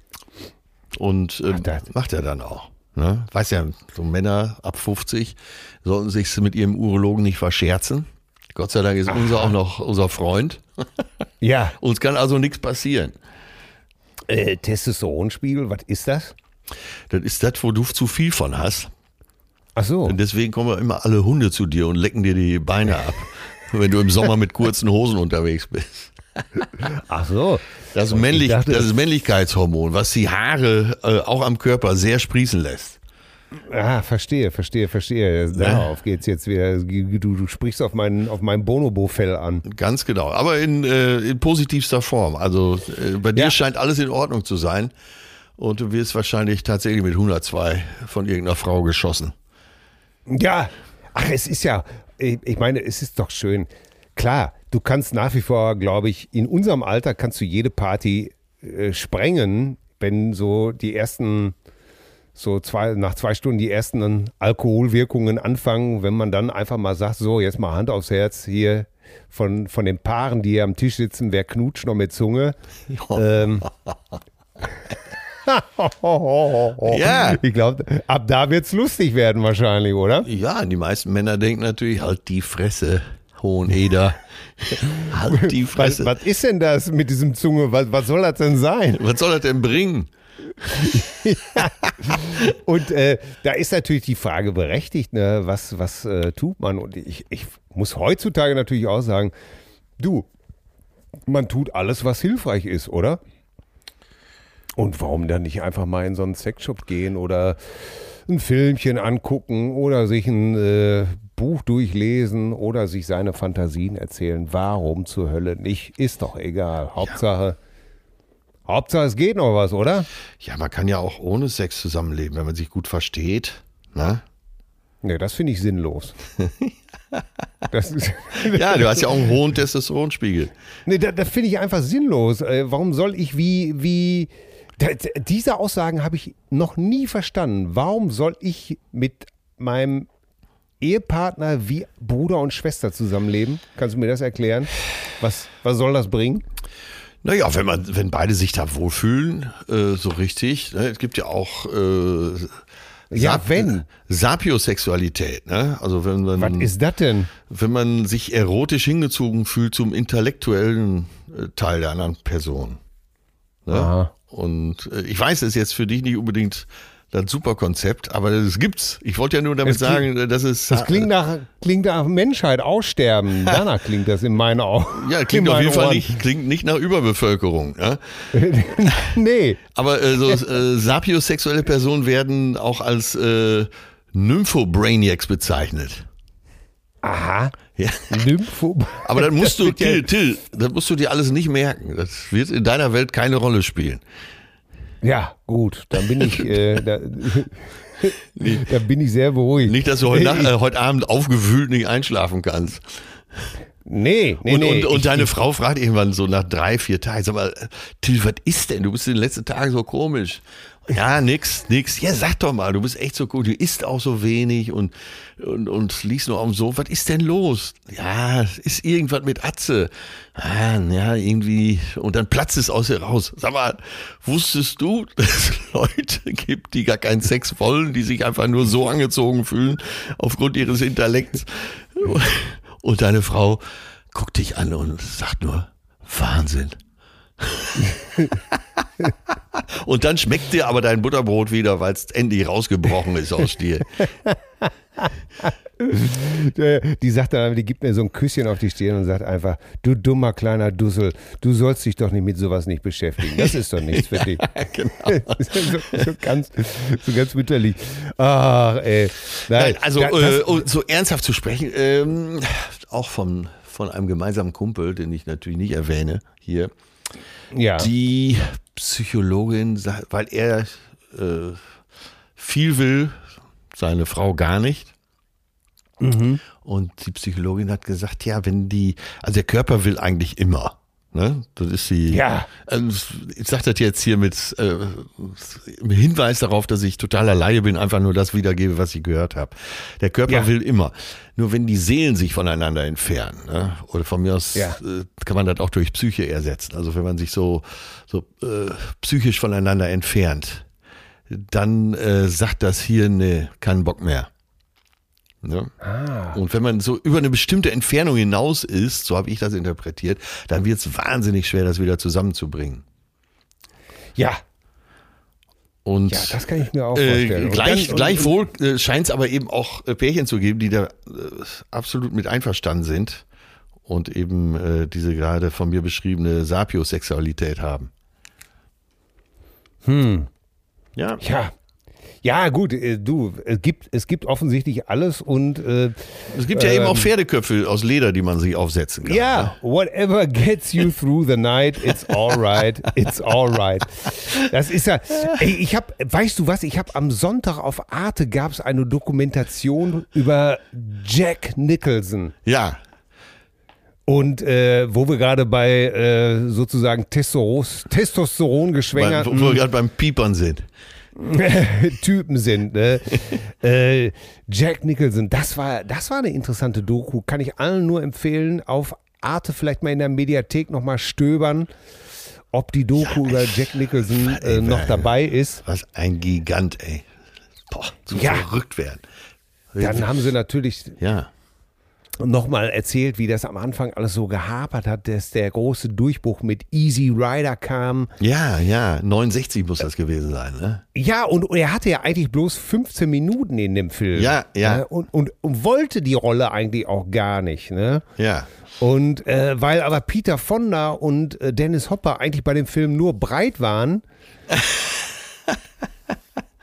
Und äh, Ach, das- macht er dann auch. Ne? Weiß ja, so Männer ab fünfzig sollten sich mit ihrem Urologen nicht verscherzen. Gott sei Dank ist unser auch noch unser Freund. ja, Uns kann also nichts passieren. äh, Testosteronspiegel, was ist das? Das ist das, wo du zu viel von hast. Ach so. Und deswegen kommen immer alle Hunde zu dir und lecken dir die Beine ab, wenn du im Sommer mit kurzen Hosen unterwegs bist. Ach so. Das, Und ich Männlich, dachte, das ist Männlichkeitshormon, was die Haare äh, auch am Körper sehr sprießen lässt. Ah, verstehe, verstehe, verstehe. Darauf geht's jetzt wieder. Du, du sprichst auf mein, auf mein Bonobo-Fell an. Ganz genau. Aber in, äh, in positivster Form. Also äh, bei dir Ja. scheint alles in Ordnung zu sein. Und du wirst wahrscheinlich tatsächlich mit hundertzwei von irgendeiner Frau geschossen. Ja, ach, es ist ja, ich, ich meine, es ist doch schön. Klar, du kannst nach wie vor, glaube ich, in unserem Alter kannst du jede Party äh, sprengen, wenn so die ersten, so zwei, nach zwei Stunden die ersten Alkoholwirkungen anfangen, wenn man dann einfach mal sagt, so, jetzt mal Hand aufs Herz hier von, von den Paaren, die hier am Tisch sitzen, wer knutscht noch mit Zunge? Ähm, Ja. Ich glaube, ab da wird's lustig werden wahrscheinlich, oder? Ja, die meisten Männer denken natürlich, halt die Fresse, Hoheneder. Halt die Was, Fresse. was ist denn das mit diesem Zunge? Was, was soll das denn sein? Was soll das denn bringen? Und äh, da ist natürlich die Frage berechtigt, ne? was, was äh, tut man? Und ich, ich muss heutzutage natürlich auch sagen, du, man tut alles, was hilfreich ist, oder? Und warum dann nicht einfach mal in so einen Sexshop gehen oder ein Filmchen angucken oder sich ein äh, Buch durchlesen oder sich seine Fantasien erzählen? Warum zur Hölle nicht? Ist doch egal. Hauptsache, Hauptsache es geht noch was, oder? Ja, man kann ja auch ohne Sex zusammenleben, wenn man sich gut versteht. Ne? Ne, das finde ich sinnlos. Das ist, Ja, du hast ja auch einen hohen Testosteronspiegel. nee, das, das finde ich einfach sinnlos. Äh, warum soll ich wie, wie, da, diese Aussagen habe ich noch nie verstanden. Warum soll ich mit meinem Ehepartner wie Bruder und Schwester zusammenleben? Kannst du mir das erklären? Was, was soll das bringen? Naja, wenn man, wenn beide sich da wohlfühlen, äh, so richtig. Ne? Es gibt ja auch äh, Ja, Sap- wenn. Sapiosexualität, ne? Also wenn man, Was ist das denn? wenn man sich erotisch hingezogen fühlt zum intellektuellen äh, Teil der anderen Person. Ne? Aha. Und äh, ich weiß, es ist jetzt für dich nicht unbedingt das super Konzept, aber das gibt's. Ich wollte ja nur damit Es klingt- sagen, äh, dass es Das klingt nach, klingt nach Menschheit, Aussterben. Danach klingt das in meinen Augen. ja klingt in auf jeden meinen Fall Ohren. nicht klingt nicht nach Überbevölkerung. Ja? Nee. Aber äh, so äh, sapiosexuelle Personen werden auch als äh, Nymphobrainiacs bezeichnet. Aha. Ja. Nympho. Aber dann musst Das du, wird ja- Till, Till, das musst du dir alles nicht merken. Das wird in deiner Welt keine Rolle spielen. Ja, gut. Dann bin ich, äh, da, da bin ich sehr beruhigt. Nicht, dass du heute, Nacht, äh, heute Abend aufgewühlt nicht einschlafen kannst. Nee, nee, Und, nee. und, und ich, deine ich, Frau fragt irgendwann so nach drei, vier Tagen, sag mal, Till, was ist denn? Du bist in den letzten Tagen so komisch. Ja, nix, nix. Ja, sag doch mal, du bist echt so gut. Du isst auch so wenig und, und, und liegst nur auf dem Sofa. Was ist denn los? Ja, es ist irgendwas mit Atze. Ah, ja, irgendwie. Und dann platzt es aus ihr raus. Sag mal, wusstest du, dass es Leute gibt, die gar keinen Sex wollen, die sich einfach nur so angezogen fühlen, aufgrund ihres Intellekts? Und deine Frau guckt dich an und sagt nur, Wahnsinn. Und dann schmeckt dir aber dein Butterbrot wieder, weil es endlich rausgebrochen ist aus dir. äh, die sagt dann, die gibt mir so ein Küsschen auf die Stirn und sagt einfach, du dummer kleiner Dussel, du sollst dich doch nicht mit sowas nicht beschäftigen. Das ist doch nichts für dich. Genau. so, so, ganz, so ganz mütterlich. Ach, ey. Nein, Nein, also da- das- äh, um so ernsthaft zu sprechen, ähm, auch von, von einem gemeinsamen Kumpel, den ich natürlich nicht erwähne hier, ja. die Psychologin, sagt, weil er äh, viel will, seine Frau gar nicht. Mhm. Und die Psychologin hat gesagt, ja, wenn die, also der Körper will eigentlich immer. Ne? Das ist die. Ja. Also ich sage das jetzt hier mit äh, im Hinweis darauf, dass ich totaler Laie bin, einfach nur das wiedergebe, was ich gehört habe. Der Körper Ja. will immer. Nur wenn die Seelen sich voneinander entfernen, ne? Oder von mir aus Ja. äh, kann man das auch durch Psyche ersetzen. Also wenn man sich so, so äh, psychisch voneinander entfernt, dann äh, sagt das hier, ne, keinen Bock mehr. Ne? Ah. Und wenn man so über eine bestimmte Entfernung hinaus ist, so habe ich das interpretiert, dann wird es wahnsinnig schwer, das wieder zusammenzubringen. Ja. Und Ja, das kann ich mir auch äh, vorstellen. Und gleich, dann- gleichwohl äh, scheint es aber eben auch äh, Pärchen zu geben, die da äh, absolut mit einverstanden sind und eben äh, diese gerade von mir beschriebene Sapiosexualität haben. Hm. Ja. Ja. Ja, gut, äh, du, es gibt, es gibt offensichtlich alles und äh, Es gibt ja eben auch Pferdeköpfe aus Leder, die man sich aufsetzen kann. ja, whatever gets you through the night, it's alright, it's alright. Das ist ja, ey, ich habe, weißt du was, ich habe am Sonntag auf Arte gab es eine Dokumentation über Jack Nicholson. Ja. Und äh, wo wir gerade bei äh, sozusagen Testosteron, Testosteron Weil, geschwängerten wo wir gerade beim Piepern sind. Typen sind. Ne? äh, Jack Nicholson, das war, das war eine interessante Doku. Kann ich allen nur empfehlen. Auf Arte vielleicht mal in der Mediathek nochmal stöbern, ob die Doku Ja, über Jack Nicholson äh, ey, noch ey. dabei ist. Was ein Gigant, ey. Boah, so Ja. verrückt werden. Dann haben sie natürlich Ja. nochmal erzählt, wie das am Anfang alles so gehapert hat, dass der große Durchbruch mit Easy Rider kam. Ja, ja, neunundsechzig muss das gewesen sein, ne? Ja, und er hatte ja eigentlich bloß fünfzehn Minuten in dem Film. Ja, ja. Ne? Und, und, und wollte die Rolle eigentlich auch gar nicht. Ne? Ja. Und äh, weil aber Peter Fonda und äh, Dennis Hopper eigentlich bei dem Film nur breit waren,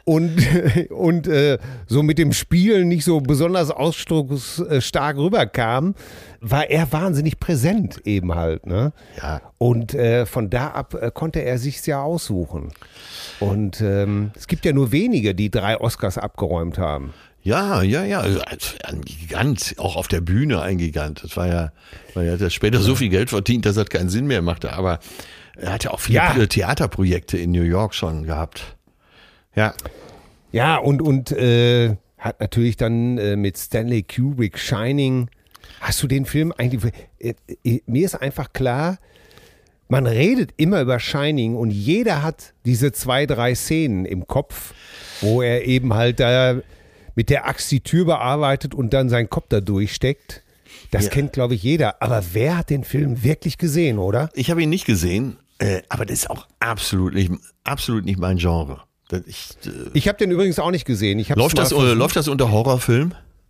und, und äh, so mit dem Spiel nicht so besonders ausdrucksstark rüberkam, war er wahnsinnig präsent eben halt. Ne? Ja. Und äh, von da ab äh, konnte er sich's ja aussuchen. Und ähm, es gibt ja nur wenige, die drei Oscars abgeräumt haben. Ja, ja, ja, also ein Gigant, auch auf der Bühne ein Gigant. Das war ja, weil er hat ja später so viel Geld verdient, dass das keinen Sinn mehr machte. Aber er hat ja auch viele Ja. Theaterprojekte in New York schon gehabt. Ja. Ja, und, und äh, hat natürlich dann äh, mit Stanley Kubrick Shining, hast du den Film eigentlich, äh, äh, mir ist einfach klar, man redet immer über Shining und jeder hat diese zwei, drei Szenen im Kopf, wo er eben halt da mit der Axt die Tür bearbeitet und dann seinen Kopf da durchsteckt. Das Ja. kennt, glaube ich, jeder. Aber wer hat den Film wirklich gesehen, oder? Ich habe ihn nicht gesehen, äh, aber das ist auch absolut nicht, absolut nicht mein Genre. Das, ich, äh, Ich habe den übrigens auch nicht gesehen. Ich hab's läuft, mal das, äh, versucht. läuft das unter Horrorfilm?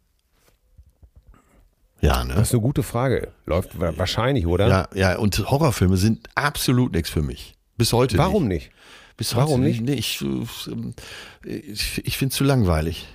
Ja, ne? Das ist eine gute Frage. Läuft wa- wahrscheinlich, oder? Ja, ja, und Horrorfilme sind absolut nichts für mich. Bis heute Warum nicht. nicht? Bis Warum heute nicht? Nee, ich äh, ich, ich finde es zu langweilig.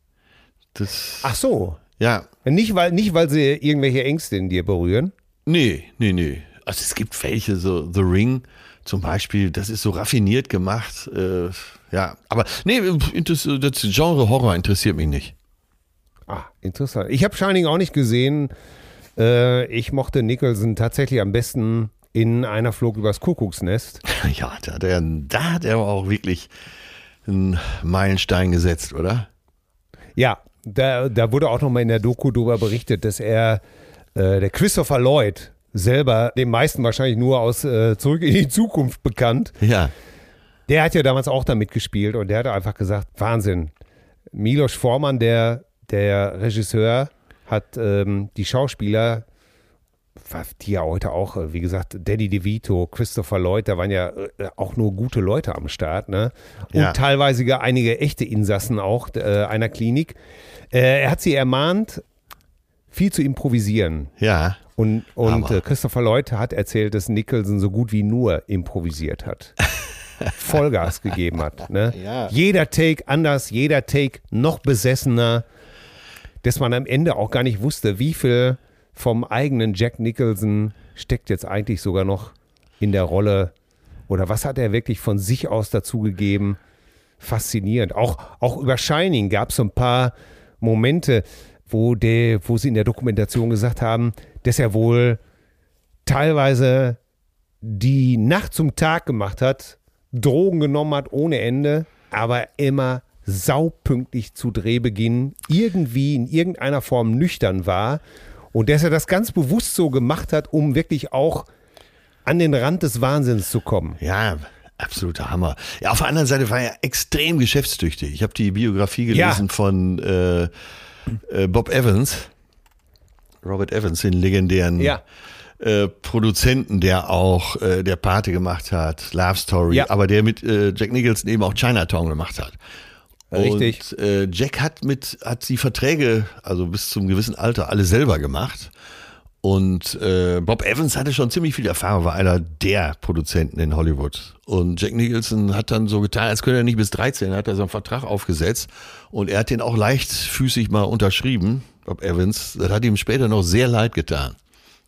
Das, Ach so. ja, Nicht weil, nicht, weil sie irgendwelche Ängste in dir berühren. nee, nee, nee. Also es gibt welche, so The Ring zum Beispiel, das ist so raffiniert gemacht. Äh, ja, aber nee, das, das Genre Horror interessiert mich nicht. Ah, interessant. Ich habe Shining auch nicht gesehen. Äh, ich mochte Nicholson tatsächlich am besten in Einer flog übers Kuckucksnest. Ja, da hat er, da hat er aber auch wirklich einen Meilenstein gesetzt, oder? Ja, da, da wurde auch nochmal in der Doku darüber berichtet, dass er, äh, der Christopher Lloyd, selber, den meisten wahrscheinlich nur aus äh, Zurück in die Zukunft bekannt, Ja, der hat ja damals auch da mitgespielt und der hat einfach gesagt, Wahnsinn. Milos Forman, der, der Regisseur, hat ähm, die Schauspieler, die ja heute auch, äh, wie gesagt, Danny DeVito, Christopher Lloyd, da waren ja äh, auch nur gute Leute am Start, ne? Und Ja. teilweise gar einige echte Insassen auch äh, einer Klinik. Äh, er hat sie ermahnt, viel zu improvisieren. ja. Und, und Aber- äh, Christopher Lloyd hat erzählt, dass Nicholson so gut wie nur improvisiert hat. Vollgas gegeben hat. Ne? Ja. Jeder Take anders, jeder Take noch besessener, dass man am Ende auch gar nicht wusste, wie viel vom eigenen Jack Nicholson steckt jetzt eigentlich sogar noch in der Rolle oder was hat er wirklich von sich aus dazugegeben. Faszinierend. Auch, auch über Shining gab es so ein paar Momente, wo, der, wo sie in der Dokumentation gesagt haben, dass er wohl teilweise die Nacht zum Tag gemacht hat, Drogen genommen hat ohne Ende, aber immer saupünktlich zu Drehbeginn irgendwie in irgendeiner Form nüchtern war und dass er das ganz bewusst so gemacht hat, um wirklich auch an den Rand des Wahnsinns zu kommen. Ja, absoluter Hammer. Ja, auf der anderen Seite war er extrem geschäftstüchtig. Ich habe die Biografie gelesen Ja. von äh, äh, Bob Evans, Robert Evans, den legendären Ja. äh, Produzenten, der auch äh, der Pate gemacht hat, Love Story, Ja. aber der mit äh, Jack Nicholson eben auch Chinatown gemacht hat. Richtig. Und äh, Jack hat mit hat die Verträge, also bis zum gewissen Alter, alle selber gemacht. Und äh, Bob Evans hatte schon ziemlich viel Erfahrung, war einer der Produzenten in Hollywood. Und Jack Nicholson hat dann so getan, als könnte er nicht bis dreizehn, hat er so einen Vertrag aufgesetzt. Und er hat den auch leichtfüßig mal unterschrieben, Bob Evans. Das hat ihm später noch sehr leid getan.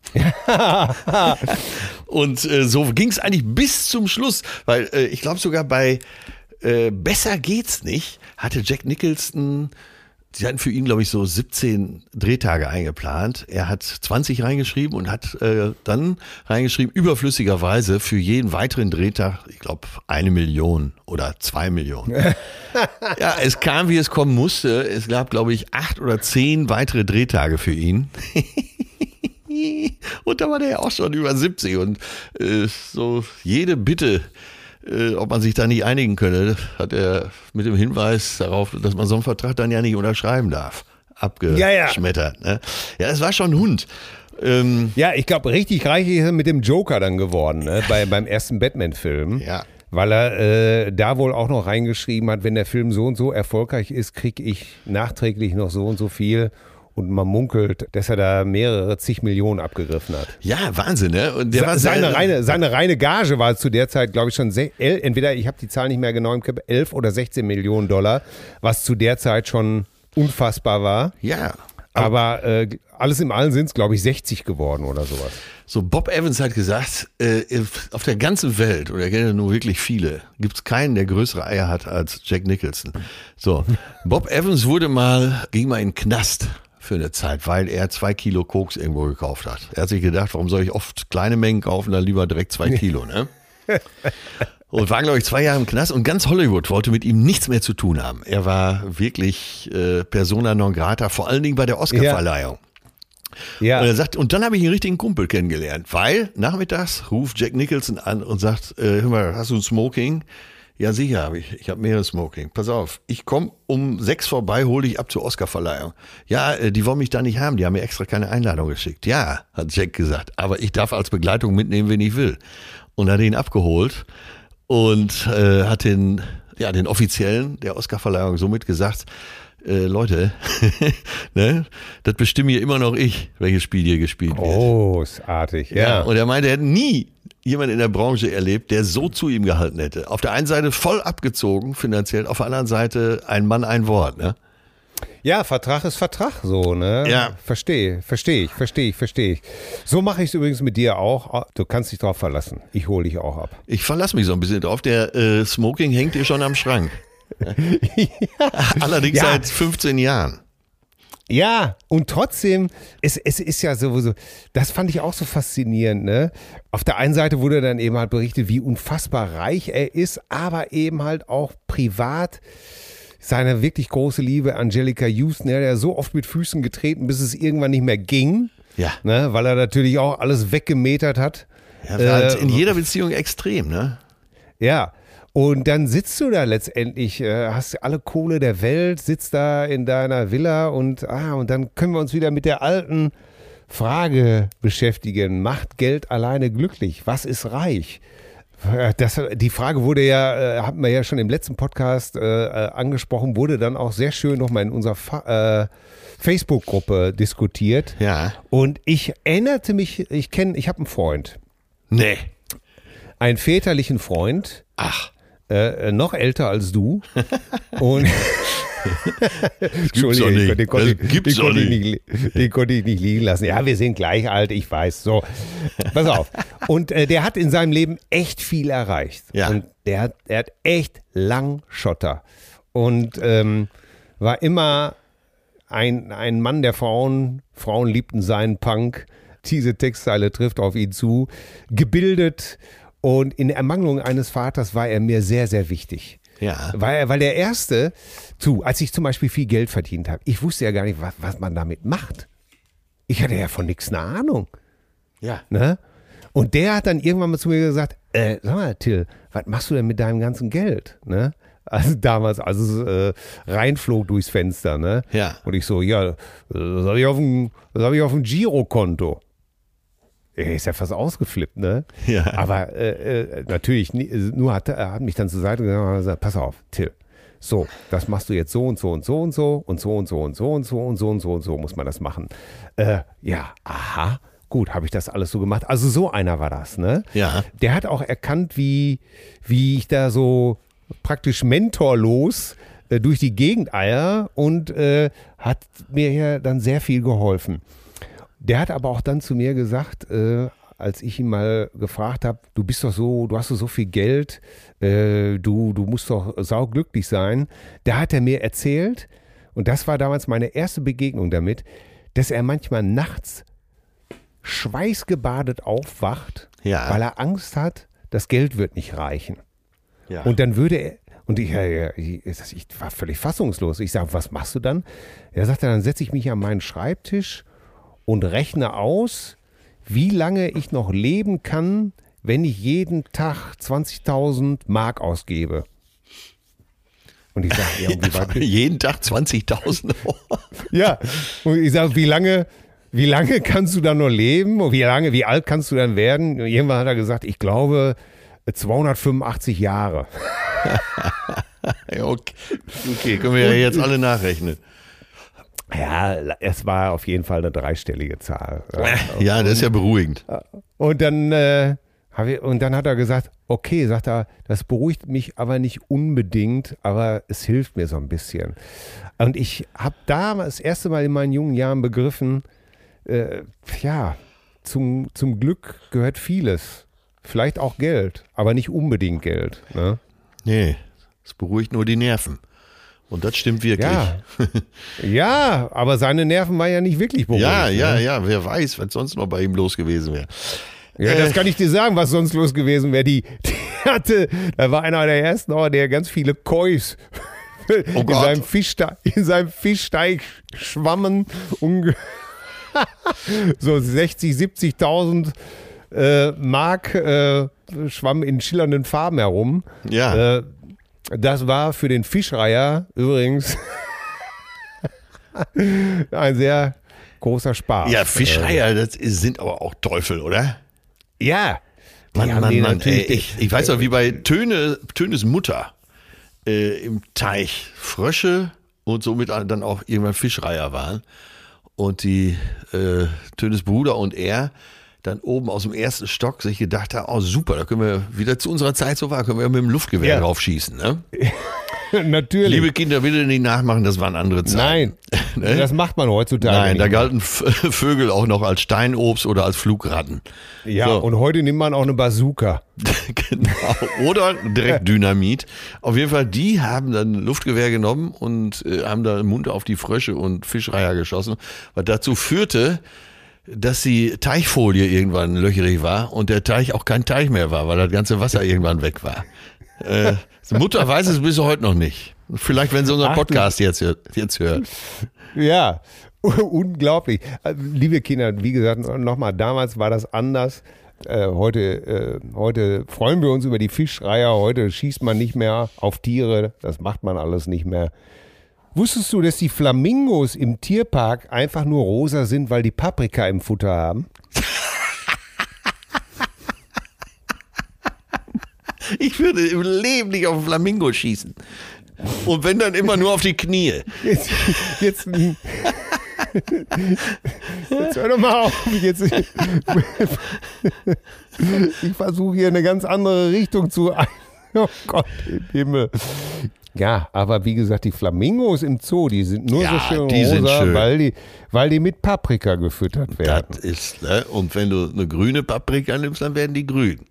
Und äh, so ging es eigentlich bis zum Schluss, weil äh, ich glaube sogar bei äh, Besser geht's nicht, hatte Jack Nicholson, sie hatten für ihn glaube ich so siebzehn Drehtage eingeplant. Er hat zwanzig reingeschrieben und hat äh, dann reingeschrieben, überflüssigerweise für jeden weiteren Drehtag, ich glaube eine Million oder zwei Millionen. Ja, es kam wie es kommen musste. Es gab glaube ich acht oder zehn weitere Drehtage für ihn. Und da war der ja auch schon über siebzig und äh, so jede Bitte, äh, ob man sich da nicht einigen könne, hat er mit dem Hinweis darauf, dass man so einen Vertrag dann ja nicht unterschreiben darf, abgeschmettert. Ja, ja. Ne? Ja, das war schon ein Hund. Ähm, Ja, ich glaube, richtig reich ist er mit dem Joker dann geworden, ne? Bei, beim ersten Batman-Film. Ja. Weil er äh, da wohl auch noch reingeschrieben hat, wenn der Film so und so erfolgreich ist, kriege ich nachträglich noch so und so viel. Und man munkelt, dass er da mehrere zig Millionen abgegriffen hat. Ja, Wahnsinn, ne? Und der Se- war seine, sehr- reine, seine reine Gage war zu der Zeit, glaube ich, schon se- el- entweder, ich habe die Zahl nicht mehr genau im Kopf, elf oder sechzehn Millionen Dollar, was zu der Zeit schon unfassbar war. Ja. Aber äh, alles im Allen sind es, glaube ich, sechzig geworden oder sowas. So, Bob Evans hat gesagt, äh, auf der ganzen Welt, oder er kennt ja nur wirklich viele, gibt es keinen, der größere Eier hat als Jack Nicholson. So, Bob Evans wurde mal, ging mal in den Knast für eine Zeit, weil er zwei Kilo Koks irgendwo gekauft hat. Er hat sich gedacht, warum soll ich oft kleine Mengen kaufen, dann lieber direkt zwei Kilo, ne? Und war, glaube ich, zwei Jahre im Knast und ganz Hollywood wollte mit ihm nichts mehr zu tun haben. Er war wirklich äh, persona non grata, vor allen Dingen bei der Oscarverleihung. Ja. Und er sagt, und dann habe ich einen richtigen Kumpel kennengelernt, weil nachmittags ruft Jack Nicholson an und sagt, äh, hör mal, hast du ein Smoking? Ja, sicher habe ich. Ich habe mehrere Smoking. Pass auf, ich komme um sechs vorbei, hole dich ab zur Oscarverleihung. Ja, äh, die wollen mich da nicht haben, die haben mir extra keine Einladung geschickt. Ja, hat Jack gesagt, aber ich darf als Begleitung mitnehmen, wen ich will. Und hat ihn abgeholt und äh, hat den, ja, den Offiziellen der Oscarverleihung somit gesagt, äh, Leute, ne, das bestimme hier immer noch ich, welches Spiel hier gespielt wird. Großartig, ja. Ja, und er meinte, er hätte nie jemanden in der Branche erlebt, der so zu ihm gehalten hätte. Auf der einen Seite voll abgezogen finanziell, auf der anderen Seite ein Mann, ein Wort, ne? Ja, Vertrag ist Vertrag, so, ne? Ja. Verstehe, verstehe ich, verstehe ich, verstehe ich. So mache ich es übrigens mit dir auch. Du kannst dich drauf verlassen. Ich hole dich auch ab. Ich verlasse mich so ein bisschen drauf. Der äh, Smoking hängt dir schon am Schrank. Allerdings Ja. seit fünfzehn Jahren. Ja, und trotzdem, es, es ist ja sowieso, das fand ich auch so faszinierend, ne? Auf der einen Seite wurde dann eben halt berichtet, wie unfassbar reich er ist, aber eben halt auch privat seine wirklich große Liebe Angelica Houston, der hat ja so oft mit Füßen getreten, bis es irgendwann nicht mehr ging, Ja. ne? Weil er natürlich auch alles weggemetert hat. Ja, war halt Äh, in jeder Beziehung extrem, ne? Ja, und dann sitzt du da letztendlich, äh, hast alle Kohle der Welt, sitzt da in deiner Villa und, ah, und dann können wir uns wieder mit der alten Frage beschäftigen. Macht Geld alleine glücklich? Was ist reich? Das, die Frage wurde ja, äh, hatten wir ja schon im letzten Podcast äh, äh, angesprochen, wurde dann auch sehr schön nochmal in unserer Fa- äh, Facebook-Gruppe diskutiert. Ja. Und ich erinnerte mich, ich kenne, ich habe einen Freund, Nee. einen väterlichen Freund, Ach. Äh, noch älter als du. Und gibt's doch nicht. den konnte, Das gibt's den, doch konnte ich nicht. nicht, den konnte ich nicht liegen lassen. Ja, wir sind gleich alt, ich weiß. So, pass auf. Und äh, der hat in seinem Leben echt viel erreicht. Ja. Und der hat, er hat echt lang Schotter. Und ähm, war immer ein, ein Mann der Frauen. Frauen liebten seinen Punk. Diese Textzeile trifft auf ihn zu. Gebildet. Und in Ermangelung eines Vaters war er mir sehr, sehr wichtig. Ja. Weil, weil der Erste, zu, als ich zum Beispiel viel Geld verdient habe, ich wusste ja gar nicht, was, was man damit macht. Ich hatte ja von nichts eine Ahnung. Ja. Ne? Und der hat dann irgendwann mal zu mir gesagt, äh, sag mal, Till, was machst du denn mit deinem ganzen Geld? Ne? Also damals, als es äh, reinflog durchs Fenster. Ne? Ja. Und ich so, ja, das habe ich auf dem, das hab ich auf dem Girokonto. Er ist ja fast ausgeflippt, ne? Ja. Aber äh, äh, natürlich, nie- nur hat er hat mich dann zur Seite gegangen und gesagt, pass auf, Till, so, das machst du jetzt so und so und so und so und so und so und so und so und so und so und so muss man das machen. Äh, ja, aha, gut, habe ich das alles so gemacht. Also so einer war das, ne? Ja. Der hat auch erkannt, wie, wie ich da so praktisch mentorlos äh, durch die Gegend eier und äh, hat mir ja dann sehr viel geholfen. Der hat aber auch dann zu mir gesagt, äh, als ich ihn mal gefragt habe, du bist doch so, du hast doch so viel Geld, äh, du, du musst doch sauglücklich sein. Da hat er mir erzählt, und das war damals meine erste Begegnung damit, dass er manchmal nachts schweißgebadet aufwacht, Ja. weil er Angst hat, das Geld wird nicht reichen. Ja. Und dann würde er, und ich, ja, ja, ich, ich war völlig fassungslos. Ich sage, was machst du dann? Er sagte, dann setze ich mich an meinen Schreibtisch und rechne aus, wie lange ich noch leben kann, wenn ich jeden Tag zwanzigtausend Mark ausgebe. Und ich sage, ja, und wie weit bin ich? Jeden Tag zwanzigtausend. Ja, und ich sage, wie lange, wie lange kannst du dann noch leben? Und wie lange, wie alt kannst du dann werden? Und irgendwann hat er gesagt, ich glaube zweihundertfünfundachtzig Jahre. Ja, okay. Okay, können wir ja jetzt alle nachrechnen. Ja, es war auf jeden Fall eine dreistellige Zahl. Ja, das ist ja beruhigend. Und dann, äh, hab ich, und dann hat er gesagt, okay, sagt er, das beruhigt mich aber nicht unbedingt, aber es hilft mir so ein bisschen. Und ich habe da das erste Mal in meinen jungen Jahren begriffen, äh, ja, zum, zum Glück gehört vieles. Vielleicht auch Geld, aber nicht unbedingt Geld. Ne? Nee, es beruhigt nur die Nerven. Und das stimmt wirklich. Ja. Ja, aber seine Nerven waren ja nicht wirklich beruhigt. Ja, ja, ne? ja, wer weiß, was sonst noch bei ihm los gewesen wäre. Ja, das kann ich dir sagen, was sonst los gewesen wäre. Die, die hatte, da war einer der ersten, oh, der ganz viele Kois Oh in, Gott. seinem Fischsteig, in seinem Fischsteig schwammen. Unge- so sechzig, siebzigtausend äh, Mark äh, schwammen in schillernden Farben herum. Ja. Äh, das war für den Fischreiher übrigens ein sehr großer Spaß. Ja, Fischreiher, das ist- sind aber auch Teufel, oder? Ja. Die Mann, haben Mann, die Mann, ey, natürlich- ich, ich weiß noch, wie bei Töne, Tönes Mutter äh, im Teich Frösche und somit dann auch irgendwann Fischreiher waren. Und die äh, Tönes Bruder und er dann oben aus dem ersten Stock sich gedacht haben, oh super, da können wir wieder zu unserer Zeit so war, können wir mit dem Luftgewehr Ja. drauf schießen. Ne? Natürlich. Liebe Kinder, bitte nicht nachmachen, das waren andere Zeiten. Nein, Ne? das macht man heutzutage Nein, nicht. da galten V- Vögel auch noch als Steinobst oder als Flugratten. Ja, So. und heute nimmt man auch eine Bazooka. Genau. Oder direkt Dynamit. Auf jeden Fall, die haben dann ein Luftgewehr genommen und äh, haben da munter auf die Frösche und Fischreiher geschossen, was dazu führte, dass die Teichfolie irgendwann löcherig war und der Teich auch kein Teich mehr war, weil das ganze Wasser irgendwann weg war. Äh, die Mutter weiß es bis heute noch nicht. Vielleicht, wenn sie unseren Ach, du- Podcast jetzt, hört- jetzt hört. Ja, unglaublich. Also, liebe Kinder, wie gesagt, nochmal, damals war das anders. Äh, heute, äh, heute freuen wir uns über die Fischreiher. Heute schießt man nicht mehr auf Tiere. Das macht man alles nicht mehr. Wusstest du, dass die Flamingos im Tierpark einfach nur rosa sind, weil die Paprika im Futter haben? Ich würde im Leben nicht auf einen Flamingo schießen. Und wenn, dann immer nur auf die Knie. Jetzt, jetzt, jetzt hör doch mal auf. Jetzt, ich versuche hier eine ganz andere Richtung zu. Oh Gott im Himmel. Ja, aber wie gesagt, die Flamingos im Zoo, die sind nur Ja, so schön die rosa, sind schön. Weil, die, weil die mit Paprika gefüttert werden. Das ist, ne? Und wenn du eine grüne Paprika nimmst, dann werden die grün.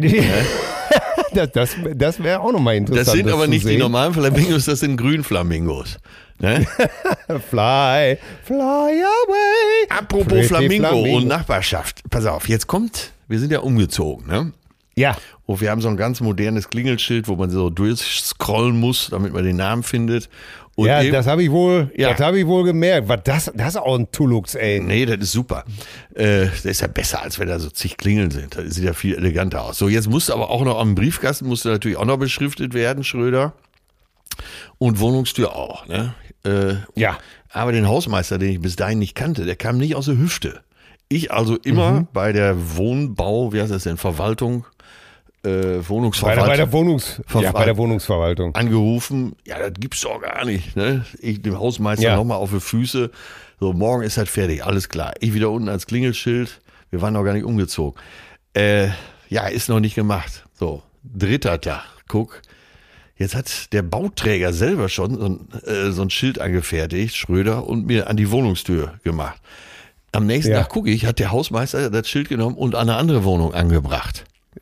das das, das wäre auch nochmal interessant. Das sind aber zu nicht die sehen. normalen Flamingos, das sind Grünflamingos. Ne? Fly, fly away. Apropos Pretty Flamingo, Flamingo. und Nachbarschaft. Pass auf, jetzt kommt, wir sind ja umgezogen, ne? Ja, Und wir haben so ein ganz modernes Klingelschild, wo man so durchscrollen muss, damit man den Namen findet. Und ja, eben- das habe ich wohl, Ja. das habe ich wohl gemerkt. Was das, das ist auch ein Tulux, ey. Nee, das ist super. Äh, das ist ja besser, als wenn da so zig Klingeln sind. Das sieht ja viel eleganter aus. So, jetzt musste aber auch noch am Briefkasten, musste natürlich auch noch beschriftet werden, Schröder. Und Wohnungstür auch, ne? Äh, Ja. Aber den Hausmeister, den ich bis dahin nicht kannte, der kam nicht aus der Hüfte. Ich also immer Mhm. bei der Wohnbau, wie heißt das denn, Verwaltung, äh, Bei der, Wohnungsverwaltung. bei, der Wohnungs, Verwalt- ja, bei der Wohnungsverwaltung. angerufen, ja, das gibt's doch gar nicht. Ne? Ich dem Hausmeister Ja. nochmal auf die Füße. So, morgen ist halt fertig, alles klar. Ich wieder unten als Klingelschild. Wir waren noch gar nicht umgezogen. Äh, ja, ist noch nicht gemacht. So, dritter Tag. Guck, jetzt hat der Bauträger selber schon so ein, äh, so ein Schild angefertigt, Schröder, und mir an die Wohnungstür gemacht. Am nächsten Ja. Tag gucke ich, hat der Hausmeister das Schild genommen und an eine andere Wohnung angebracht.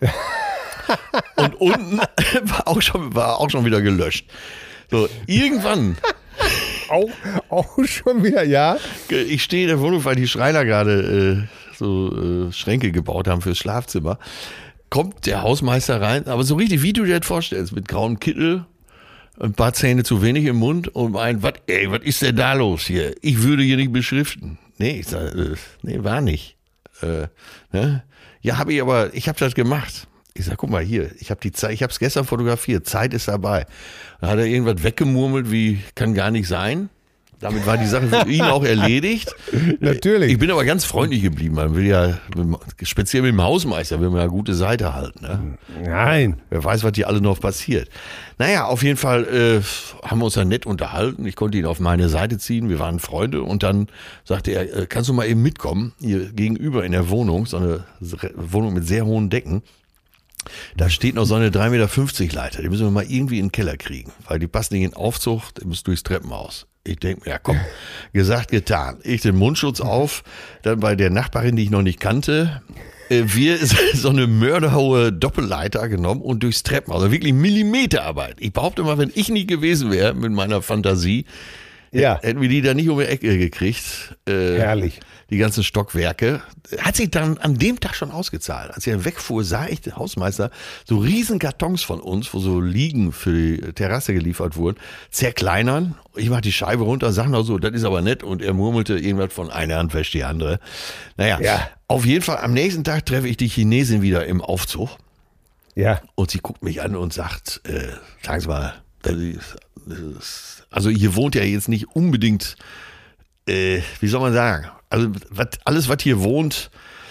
Und unten war auch schon, war auch schon wieder gelöscht. So, irgendwann, Auch, auch schon wieder, ja. ich stehe in der Wohnung, weil die Schreiner gerade äh, so äh, Schränke gebaut haben fürs Schlafzimmer. Kommt der Hausmeister rein, aber so richtig, wie du dir das vorstellst, mit grauem Kittel, ein paar Zähne zu wenig im Mund und ein, was, ey, was ist denn da los hier? Ich würde hier nicht beschriften. Nee, ich sag, äh, nee, war nicht. Äh, ne? Ja, habe ich aber, ich habe das gemacht. Ich sag, guck mal hier, ich habe die Zeit, ich habe es gestern fotografiert, Zeit ist dabei. Da hat er irgendwas weggemurmelt, wie kann gar nicht sein. Damit war die Sache für ihn auch erledigt. Natürlich. Ich bin aber ganz freundlich geblieben. Man will ja, speziell mit dem Hausmeister, will man ja gute Seite halten. Ne? Nein. Wer weiß, was hier alle noch passiert. Naja, auf jeden Fall äh, haben wir uns dann nett unterhalten. Ich konnte ihn auf meine Seite ziehen. Wir waren Freunde. Und dann sagte er, äh, kannst du mal eben mitkommen? Hier gegenüber in der Wohnung, so eine Wohnung mit sehr hohen Decken. Da steht noch so eine drei Meter fünfzig Leiter. Die müssen wir mal irgendwie in den Keller kriegen. Weil die passen nicht in den Aufzug, die müssen durchs Treppenhaus. Ich denke mir, ja komm, gesagt, getan. Ich den Mundschutz auf, dann bei der Nachbarin, die ich noch nicht kannte, äh, wir so eine mörderhohe Doppelleiter genommen und durchs Treppenhaus. Also wirklich Millimeterarbeit. Ich behaupte mal, wenn ich nicht gewesen wäre mit meiner Fantasie, Ja. hätten wir die da nicht um die Ecke gekriegt. Äh, Herrlich. Die ganzen Stockwerke. Hat sich dann an dem Tag schon ausgezahlt. Als er wegfuhr, sah ich den Hausmeister so riesen Kartons von uns, wo so Liegen für die Terrasse geliefert wurden, zerkleinern. Ich mach die Scheibe runter, sag noch so, das ist aber nett. Und er murmelte irgendwas von einer Hand wäscht die andere. Naja, Ja. auf jeden Fall, am nächsten Tag treffe ich die Chinesin wieder im Aufzug. Ja. Und sie guckt mich an und sagt, äh, sagen Sie mal, das ist, das ist, also hier wohnt ja jetzt nicht unbedingt, äh, wie soll man sagen, also was, alles, was hier wohnt,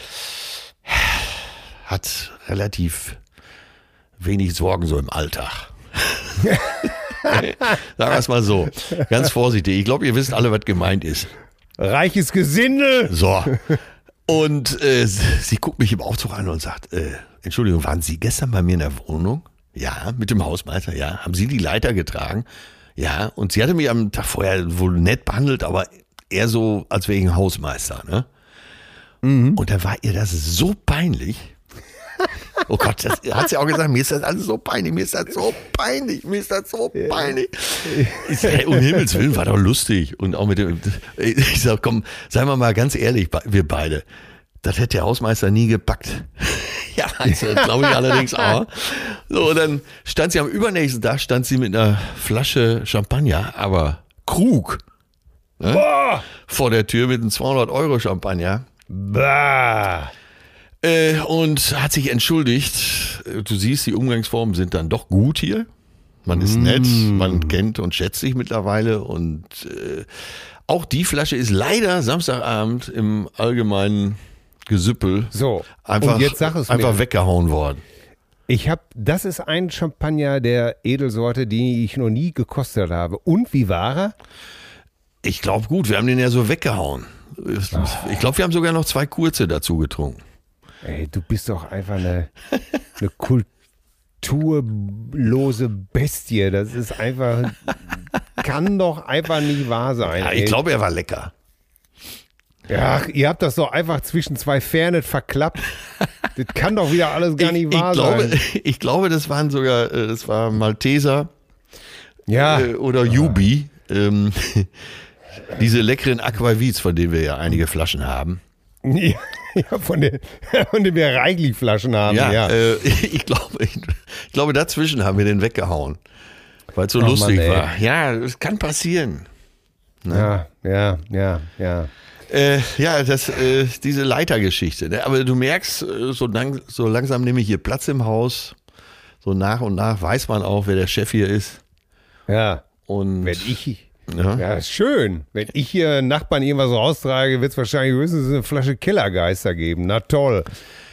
hat relativ wenig Sorgen so im Alltag. Sagen wir es mal so, ganz vorsichtig. Ich glaube, ihr wisst alle, was gemeint ist. Reiches Gesindel. So. Und äh, sie guckt mich im Aufzug an und sagt, äh, Entschuldigung, waren Sie gestern bei mir in der Wohnung? Ja, mit dem Hausmeister, ja. Haben Sie die Leiter getragen? Ja, und sie hatte mich am Tag vorher wohl nett behandelt, aber eher so, als wäre ich ein Hausmeister, ne? Mhm. Und da war ihr das so peinlich. Oh Gott, das hat sie auch gesagt, mir ist das alles so peinlich, mir ist das so peinlich, mir ist das so peinlich. Ich sag, hey, um Himmels Willen, war doch lustig. Und auch mit dem, ich sag, komm, seien wir mal ganz ehrlich, wir beide, das hätte der Hausmeister nie gepackt. Ja, also, das glaube ich allerdings auch. So, dann stand sie am übernächsten Tag, stand sie mit einer Flasche Champagner, aber Krug, ne? Vor der Tür mit einem zweihundert Euro Champagner. Bah. Äh, und hat sich entschuldigt. Du siehst, die Umgangsformen sind dann doch gut hier. Man ist mm. nett, man kennt und schätzt sich mittlerweile. Und äh, auch die Flasche ist leider Samstagabend im allgemeinen Gesüppel So, einfach, und jetzt sag es einfach mir. weggehauen worden. Ich habe, das ist ein Champagner der Edelsorte, die ich noch nie gekostet habe. Und wie war er? Ich glaube gut, wir haben den ja so weggehauen. Ich glaube, wir haben sogar noch zwei kurze dazu getrunken. Ey, du bist doch einfach eine, eine kulturlose Bestie. Das ist einfach, kann doch einfach nicht wahr sein. Ja, ich glaube, er war lecker. Ja, ihr habt das doch einfach zwischen zwei Fernet verklappt. Das kann doch wieder alles gar nicht ich, wahr ich glaube, sein. Ich glaube, das waren sogar, das war Malteser Ja. äh, oder Jubi. Ähm, diese leckeren Aquavits, von denen wir ja einige Flaschen haben. Ja, ja, von, den, von denen wir reichlich Flaschen haben. Ja, Ja, Äh, ich, glaube, ich, ich glaube, dazwischen haben wir den weggehauen, weil es so Oh lustig Mann, ey. war. Ja, es kann passieren. ja, ja, ja, ja. Äh, ja, das, äh, diese Leitergeschichte. Ne? Aber du merkst, äh, so, lang, so langsam nehme ich hier Platz im Haus. So nach und nach weiß man auch, wer der Chef hier ist. Ja, Und wenn ich, ja. ja, ist schön. Wenn ich hier Nachbarn irgendwas raustrage, wird es wahrscheinlich höchstens eine Flasche Kellergeister geben. Na toll.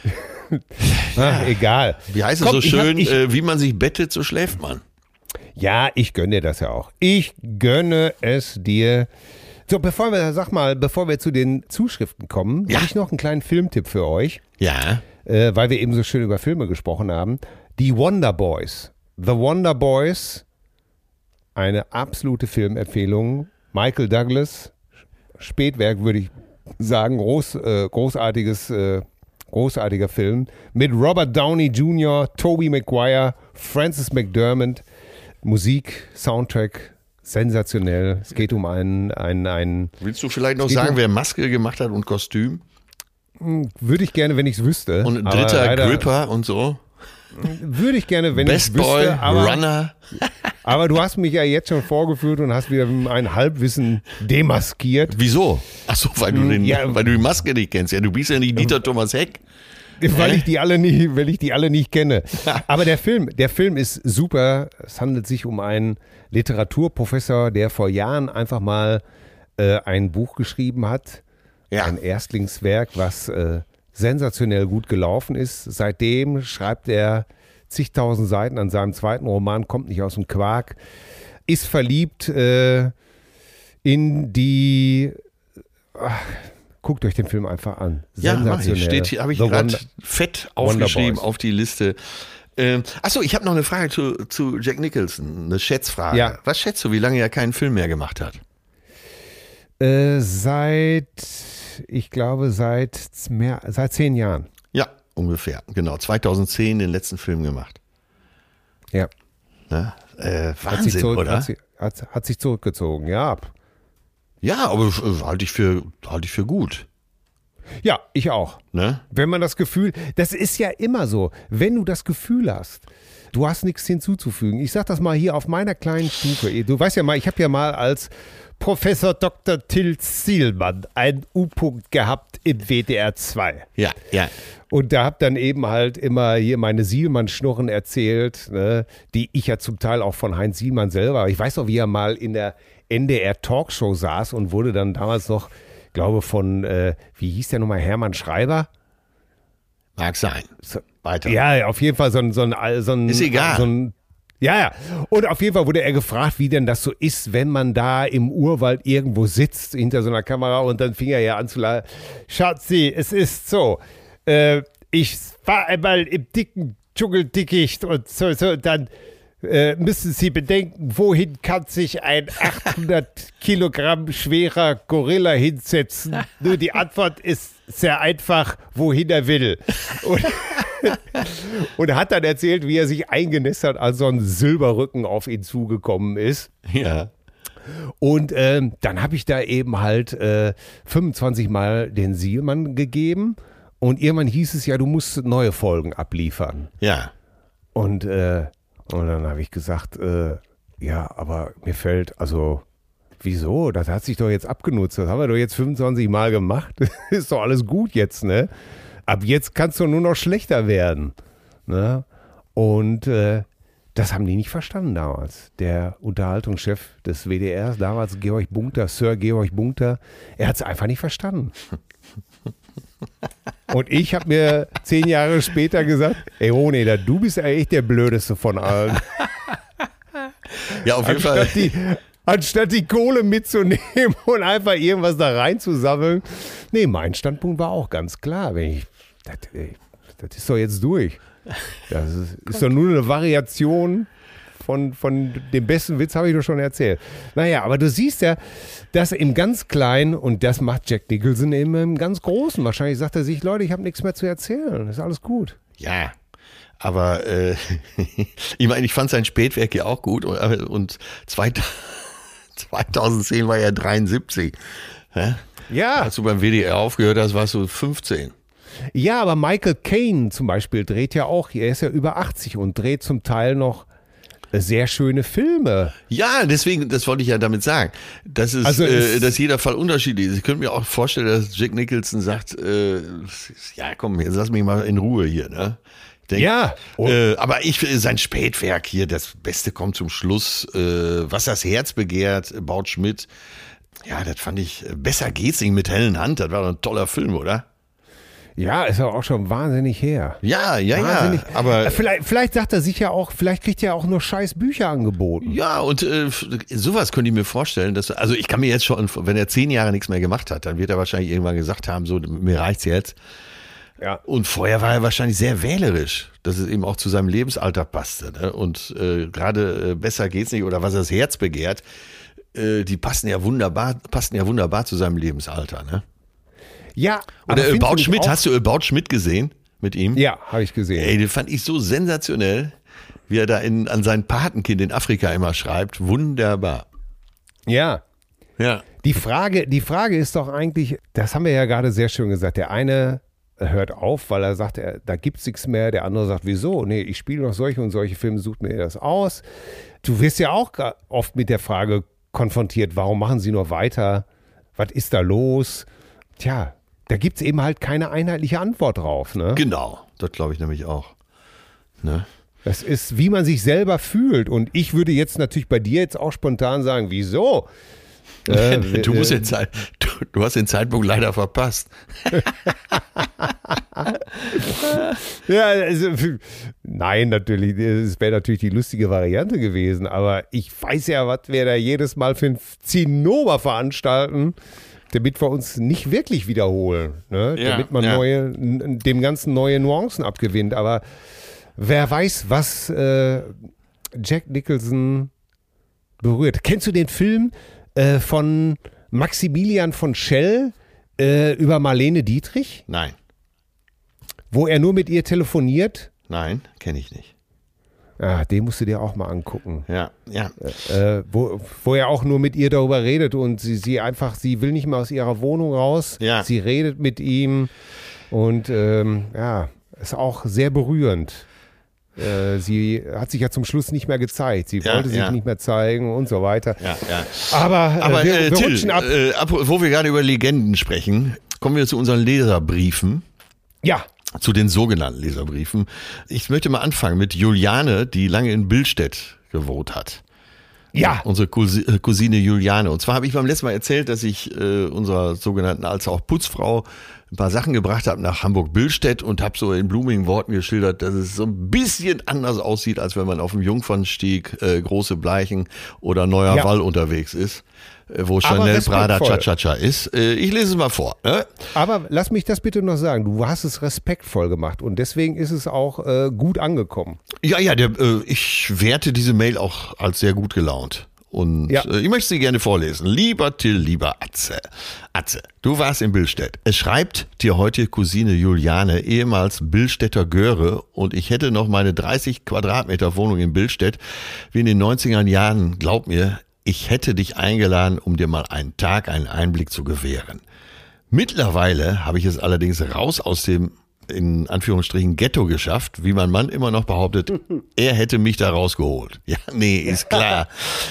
Ach, egal. Wie heißt es Komm, so ich hab- schön, ich- äh, wie man sich bettet, so schläft man. Ja, ich gönne dir das ja auch. Ich gönne es dir. So, bevor wir, sag mal, bevor wir zu den Zuschriften kommen, Ja. habe ich noch einen kleinen Filmtipp für euch, Ja. äh, weil wir eben so schön über Filme gesprochen haben. Die Wonder Boys. The Wonder Boys. Eine absolute Filmempfehlung. Michael Douglas. Spätwerk, würde ich sagen. Groß, äh, großartiges, äh, großartiger Film. Mit Robert Downey Junior, Tobey Maguire, Frances McDermott. Musik, Soundtrack, sensationell. Es geht um einen, einen, einen Willst du vielleicht noch geht sagen, um- wer Maske gemacht hat und Kostüm? würde ich gerne, wenn ich es wüsste. Und ein aber dritter leider- Gripper und so? Würde ich gerne, wenn ich es Best Boy, wüsste. Aber, Runner. aber du hast mich ja jetzt schon vorgeführt und hast wieder ein Halbwissen demaskiert. Wieso? Ach so, weil du, den, Ja. weil du die Maske nicht kennst. Ja, du bist ja nicht Dieter Thomas Heck. Weil Hä? ich die alle nicht, weil ich die alle nicht kenne. Aber der Film, der Film ist super. Es handelt sich um einen Literaturprofessor, der vor Jahren einfach mal äh, ein Buch geschrieben hat, Ja. ein Erstlingswerk, was äh, sensationell gut gelaufen ist. Seitdem schreibt er zigtausend Seiten an seinem zweiten Roman, kommt nicht aus dem Quark, ist verliebt äh, in die... Ach, guckt euch den Film einfach an. Ja, mach ich. Sensationell. Steht hier, habe ich The gerade Wonder- fett Wonder aufgeschrieben Boys. auf die Liste. Ähm, achso, ich habe noch eine Frage zu, zu Jack Nicholson, eine Schätzfrage. Ja. Was schätzt du, wie lange er keinen Film mehr gemacht hat? Äh, seit, ich glaube, seit mehr, seit zehn Jahren. Ja, ungefähr, genau. zweitausendzehn den letzten Film gemacht. Ja. Ne? Äh, Hat sich, Wahnsinn, zurück, oder? hat, sich, hat, hat sich zurückgezogen, ja. Ja, aber äh, halte ich für, halte ich für gut. Ja, ich auch. Ne? Wenn man das Gefühl, das ist ja immer so, wenn du das Gefühl hast, du hast nichts hinzuzufügen. Ich sag das mal hier auf meiner kleinen Stufe. Du weißt ja mal, ich habe ja mal als Professor Doktor Till Zielmann einen U-Punkt gehabt im W D R zwei. Ja, ja. Und da hab dann eben halt immer hier meine Sielmann-Schnurren erzählt, ne, die ich ja zum Teil auch von Heinz Sielmann selber, ich weiß noch, wie er mal in der N D R-Talkshow saß und wurde dann damals noch, glaube von, äh, wie hieß der nochmal, Hermann Schreiber? Mag sein. So, Weiter. ja, auf jeden Fall so ein, so ein, so ein Ist egal. So ein, ja, ja. Und auf jeden Fall wurde er gefragt, wie denn das so ist, wenn man da im Urwald irgendwo sitzt, hinter so einer Kamera, und dann fing er ja an zu lachen. Schatzi, es ist so, äh, ich war einmal im dicken Dschungeldickicht und so, so, dann äh, müssen Sie bedenken, wohin kann sich ein achthundert Kilogramm schwerer Gorilla hinsetzen? Nur die Antwort ist sehr einfach, wohin er will. Und, und hat dann erzählt, wie er sich eingenässt hat, als so ein Silberrücken auf ihn zugekommen ist. Ja. Und ähm, dann habe ich da eben halt äh, fünfundzwanzig Mal den Sielmann gegeben. Und irgendwann hieß es ja, du musst neue Folgen abliefern. Ja. Und, äh, und dann habe ich gesagt, äh, ja, aber mir fällt, also, wieso? Das hat sich doch jetzt abgenutzt. Das haben wir doch jetzt fünfundzwanzig Mal gemacht. Ist doch alles gut jetzt, ne? Ab jetzt kann es doch nur noch schlechter werden. Ne? Und äh, das haben die nicht verstanden damals. Der Unterhaltungschef des W D Rs, damals Georg Bunkter, Sir Georg Bunkter, er hat es einfach nicht verstanden. Und ich habe mir zehn Jahre später gesagt, ey Roneder, du bist eigentlich der Blödeste von allen. Ja, auf jeden Fall. Anstatt die, anstatt die Kohle mitzunehmen und einfach irgendwas da reinzusammeln. Nee, mein Standpunkt war auch ganz klar. Wenn ich, das, ey, das ist doch jetzt durch. Das ist, ist doch nur eine Variation von, von dem besten Witz, habe ich doch schon erzählt. Naja, aber du siehst ja, dass im ganz Kleinen, und das macht Jack Nicholson eben im ganz Großen. Wahrscheinlich sagt er sich, Leute, ich habe nichts mehr zu erzählen. Ist alles gut. Ja, aber äh, ich meine, ich fand sein Spätwerk ja auch gut und, und zweitausendzehn war er dreiundsiebzig. Hä? Ja. Als du beim W D R aufgehört hast, warst du fünfzehn. Ja, aber Michael Caine zum Beispiel dreht ja auch, er ist ja über achtzig und dreht zum Teil noch sehr schöne Filme. Ja, deswegen, das wollte ich ja damit sagen, dass es, Also äh, es- dass jeder Fall unterschiedlich ist. Ich könnte mir auch vorstellen, dass Jack Nicholson sagt, äh, ja komm, jetzt lass mich mal in Ruhe hier, ne? Ich denk, Ja. Äh, aber ich sein Spätwerk hier, das Beste kommt zum Schluss, äh, was das Herz begehrt, Baut Schmidt. Ja, das fand ich, besser geht's nicht mit Helen Hunt, das war doch ein toller Film, oder? Ja, ist ja auch schon wahnsinnig her. Ja, ja, Wahnsinnig. ja, aber Vielleicht, vielleicht sagt er sich ja auch, vielleicht kriegt er auch nur scheiß Bücher angeboten. ja, und äh, sowas könnte ich mir vorstellen, dass, also ich kann mir jetzt schon, wenn er zehn Jahre nichts mehr gemacht hat, dann wird er wahrscheinlich irgendwann gesagt haben, so, mir reicht's jetzt. Ja. Und vorher war er wahrscheinlich sehr wählerisch, dass es eben auch zu seinem Lebensalter passte. Ne? Und äh, gerade äh, besser geht's nicht oder was das Herz begehrt, äh, die passen ja wunderbar, passen ja wunderbar zu seinem Lebensalter. Ne? Ja. Oder aber findest du About nicht Schmidt, auch- hast du About Schmidt gesehen mit ihm? Ja, habe ich gesehen. Ey, den fand ich so sensationell, wie er da in, an sein Patenkind in Afrika immer schreibt. Wunderbar. Ja. Ja. Die Frage, die Frage ist doch eigentlich, das haben wir ja gerade sehr schön gesagt, der eine hört auf, weil er sagt, er, da gibt's nichts mehr, der andere sagt, wieso? Nee, ich spiele noch solche und solche Filme, sucht mir das aus. Du wirst ja auch ga- oft mit der Frage konfrontiert, warum machen sie nur weiter? Was ist da los? Tja, da gibt's eben halt keine einheitliche Antwort drauf, ne? Genau, das glaube ich nämlich auch. Ne? Das ist, wie man sich selber fühlt. Und ich würde jetzt natürlich bei dir jetzt auch spontan sagen, wieso? Äh, du, musst den Zeit, du, du hast den Zeitpunkt leider verpasst. Ja, also, nein, natürlich, es wäre natürlich die lustige Variante gewesen, aber ich weiß ja, was wir da jedes Mal für ein Zinnober veranstalten, damit wir uns nicht wirklich wiederholen, ne? Ja, damit man ja. neue, dem Ganzen neue Nuancen abgewinnt, aber wer weiß, was äh, Jack Nicholson berührt. Kennst du den Film äh, von Maximilian von Schell äh, über Marlene Dietrich? Nein, Wo er nur mit ihr telefoniert? nein, kenne ich nicht. Ja, den musst du dir auch mal angucken. Ja, ja. Äh, wo, wo er auch nur mit ihr darüber redet und sie, sie einfach, sie will nicht mehr aus ihrer Wohnung raus. Ja. Sie redet mit ihm und ähm, ja, ist auch sehr berührend. Äh, sie hat sich ja zum Schluss nicht mehr gezeigt. Sie Ja, wollte sich ja. nicht mehr zeigen und so weiter. Ja, ja. Aber, äh, Aber wir, äh, wir Till, rutschen ab. äh, ab, wo wir gerade über Legenden sprechen, kommen wir zu unseren Leserbriefen. Ja. Zu den sogenannten Leserbriefen. Ich möchte mal anfangen mit Juliane, die lange in Billstedt gewohnt hat. Ja. Unsere Cousi- äh, Cousine Juliane. Und zwar habe ich beim letzten Mal erzählt, dass ich äh, unserer sogenannten als auch Putzfrau ein paar Sachen gebracht habe nach Hamburg-Billstedt und habe so in blumigen Worten geschildert, dass es so ein bisschen anders aussieht, als wenn man auf dem Jungfernstieg, äh, Große Bleichen oder Neuer Ja. Wall unterwegs ist, äh, wo Aber Chanel Prada respektvoll. Cha-Cha-Cha ist. Äh, ich lese es mal vor. Ne? Aber lass mich das bitte noch sagen. Du hast es respektvoll gemacht und deswegen ist es auch äh, gut angekommen. Ja, ja, der, äh, ich werte diese Mail auch als sehr gut gelaunt. Und Ja. äh, ich möchte sie gerne vorlesen. Lieber Till, lieber Atze. Atze, du warst in Billstedt. Es schreibt dir heute Cousine Juliane, ehemals Billstädter Göre, und ich hätte noch meine dreißig Quadratmeter Wohnung in Billstedt, wie in den neunziger Jahren. Glaub mir, ich hätte dich eingeladen, um dir mal einen Tag einen Einblick zu gewähren. Mittlerweile habe ich es allerdings raus aus dem in Anführungsstrichen Ghetto geschafft, wie mein Mann immer noch behauptet, er hätte mich da rausgeholt. Ja, nee, ist klar.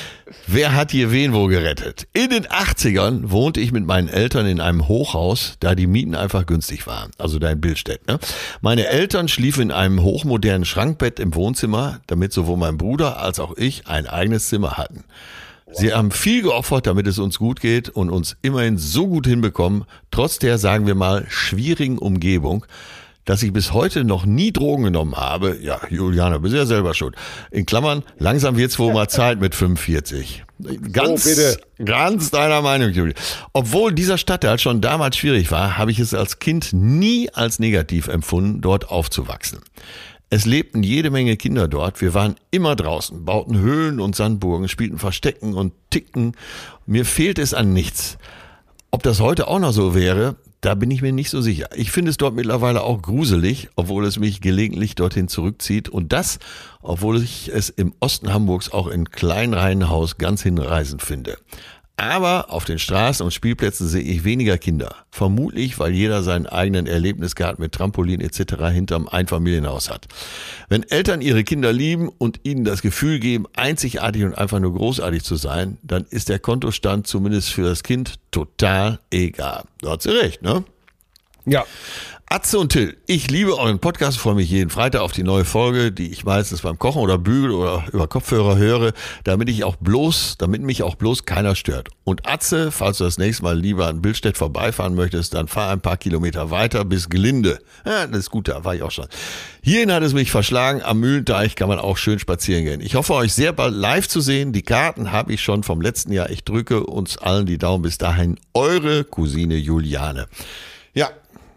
Wer hat hier wen wo gerettet? In den achtzigern wohnte ich mit meinen Eltern in einem Hochhaus, da die Mieten einfach günstig waren. Also da in Billstedt. Ne? Meine Eltern schliefen in einem hochmodernen Schrankbett im Wohnzimmer, damit sowohl mein Bruder als auch ich ein eigenes Zimmer hatten. Sie haben viel geopfert, damit es uns gut geht und uns immerhin so gut hinbekommen, trotz der, sagen wir mal, schwierigen Umgebung, dass ich bis heute noch nie Drogen genommen habe. Ja, Juliane, bist ja selber schuld. In Klammern, langsam wird's wohl mal Zeit mit fünfundvierzig. Ganz, Oh, bitte. ganz deiner Meinung, Julian. Obwohl dieser Stadtteil schon damals schwierig war, habe ich es als Kind nie als negativ empfunden, dort aufzuwachsen. Es lebten jede Menge Kinder dort. Wir waren immer draußen, bauten Höhlen und Sandburgen, spielten Verstecken und Ticken. Mir fehlt es an nichts. Ob das heute auch noch so wäre, da bin ich mir nicht so sicher. Ich finde es dort mittlerweile auch gruselig, obwohl es mich gelegentlich dorthin zurückzieht. Und das, obwohl ich es im Osten Hamburgs auch in Kleinreihenhaus ganz hinreißend finde. Aber auf den Straßen und Spielplätzen sehe ich weniger Kinder. Vermutlich, weil jeder seinen eigenen Erlebnisgarten mit Trampolin et cetera hinterm Einfamilienhaus hat. Wenn Eltern ihre Kinder lieben und ihnen das Gefühl geben, einzigartig und einfach nur großartig zu sein, dann ist der Kontostand zumindest für das Kind total egal. Da hat sie recht, ne? Ja. Atze und Till, ich liebe euren Podcast, freue mich jeden Freitag auf die neue Folge, die ich meistens beim Kochen oder Bügeln oder über Kopfhörer höre, damit ich auch bloß, damit mich auch bloß keiner stört. Und Atze, falls du das nächste Mal lieber an Billstedt vorbeifahren möchtest, dann fahr ein paar Kilometer weiter bis Glinde. Ja, das ist gut, da war ich auch schon. Hierhin hat es mich verschlagen, am Mühlenteich kann man auch schön spazieren gehen. Ich hoffe, euch sehr bald live zu sehen. Die Karten habe ich schon vom letzten Jahr. Ich drücke uns allen die Daumen bis dahin. Eure Cousine Juliane. Ja.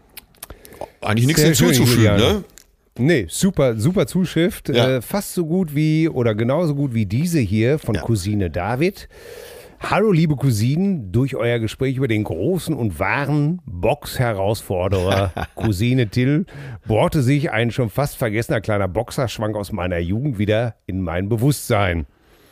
Eigentlich nichts Sehr schön, hinzuzufügen, Juliane. ne? Nee, super, super Zuschrift. Ja. Äh, fast so gut wie oder genauso gut wie diese hier von Ja. Cousine David. Hallo liebe Cousinen, durch euer Gespräch über den großen und wahren Box-Herausforderer Cousine Till bohrte sich ein schon fast vergessener kleiner Boxerschwank aus meiner Jugend wieder in mein Bewusstsein.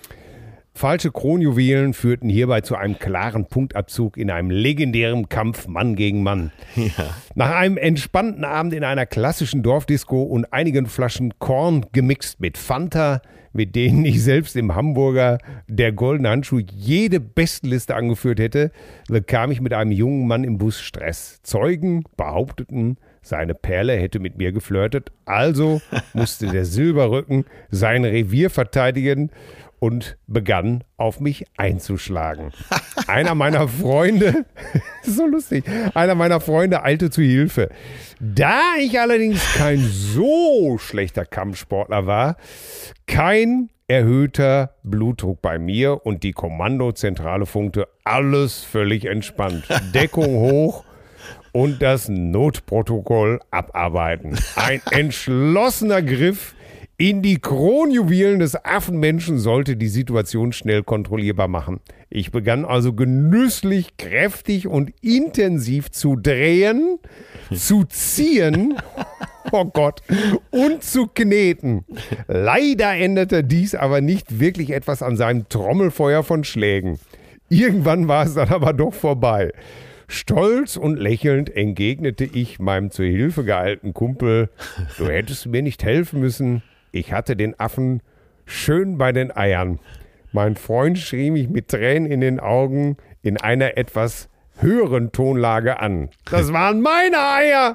Falsche Kronjuwelen führten hierbei zu einem klaren Punktabzug in einem legendären Kampf Mann gegen Mann. Ja. Nach einem entspannten Abend in einer klassischen Dorfdisco und einigen Flaschen Korn gemixt mit Fanta, mit denen ich selbst im Hamburger der Goldene Handschuh jede Bestenliste angeführt hätte, bekam ich mit einem jungen Mann im Bus Stress. Zeugen behaupteten, seine Perle hätte mit mir geflirtet, also musste der Silberrücken sein Revier verteidigen und begann auf mich einzuschlagen. Einer meiner Freunde, so lustig, einer meiner Freunde eilte zu Hilfe. Da ich allerdings kein so schlechter Kampfsportler war, kein erhöhter Blutdruck bei mir und die Kommandozentrale funkte, alles völlig entspannt. Deckung hoch und das Notprotokoll abarbeiten. Ein entschlossener Griff in die Kronjuwelen des Affenmenschen sollte die Situation schnell kontrollierbar machen. Ich begann also genüsslich, kräftig und intensiv zu drehen, zu ziehen, oh Gott, und zu kneten. Leider änderte dies aber nicht wirklich etwas an seinem Trommelfeuer von Schlägen. Irgendwann war es dann aber doch vorbei. Stolz und lächelnd entgegnete ich meinem zur Hilfe geeilten Kumpel, du hättest mir nicht helfen müssen. Ich hatte den Affen schön bei den Eiern. Mein Freund schrie mich mit Tränen in den Augen in einer etwas höheren Tonlage an. Das waren meine Eier!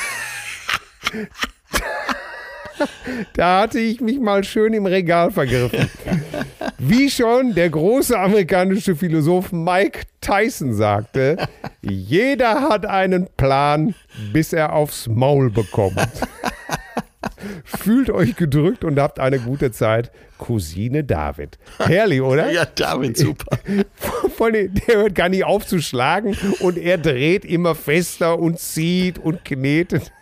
Da hatte ich mich mal schön im Regal vergriffen. Wie schon der große amerikanische Philosoph Mike Tyson sagte, jeder hat einen Plan, bis er aufs Maul bekommt. Fühlt euch gedrückt und habt eine gute Zeit. Cousine David. Herrlich, oder? Ja, David, super. Von dem, der hört gar nicht auf zu schlagen und er dreht immer fester und zieht und knetet.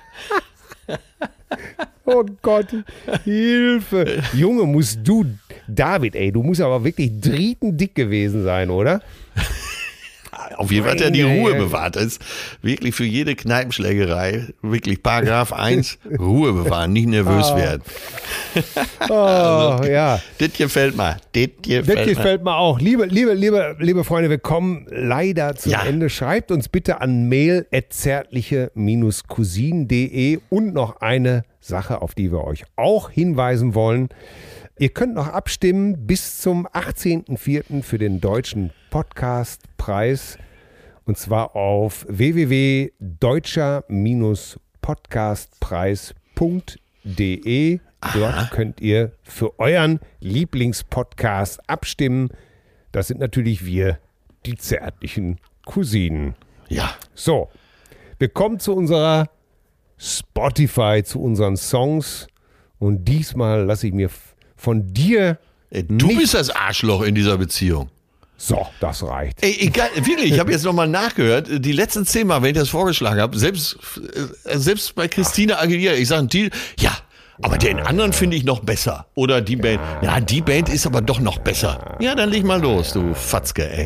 Oh Gott, Hilfe. Junge, musst du, David, ey, du musst aber wirklich drietendick gewesen sein, oder? Auf jeden Fall hat er die Ruhe bewahrt. Das ist wirklich für jede Kneipenschlägerei, wirklich Paragraph eins, Ruhe bewahren, nicht nervös oh. werden. Oh, also, ja. Das gefällt mir. Das gefällt, das gefällt mir auch. Liebe, liebe, liebe, liebe Freunde, wir kommen leider zum ja. Ende. Schreibt uns bitte an mail at zärtliche Bindestrich cousinen punkt de und noch eine Sache, auf die wir euch auch hinweisen wollen. Ihr könnt noch abstimmen bis zum achtzehnten vierten für den Deutschen Podcastpreis und zwar auf w w w punkt deutscher Bindestrich podcastpreis punkt de. Dort Aha. könnt ihr für euren Lieblingspodcast abstimmen. Das sind natürlich wir, die zärtlichen Cousinen. Ja. So, wir kommen zu unserer Spotify, zu unseren Songs und diesmal lasse ich mir von dir. Ey, du nicht bist das Arschloch in dieser Beziehung. So, das reicht. Ey, egal, wirklich, ich habe jetzt nochmal nachgehört, die letzten zehn Mal, wenn ich das vorgeschlagen habe, selbst, selbst bei Christina Aguilera, ich sage, die, ja, aber den anderen finde ich noch besser. Oder die Band, ja, die Band ist aber doch noch besser. Ja, dann leg mal los, du Fatzke, ey.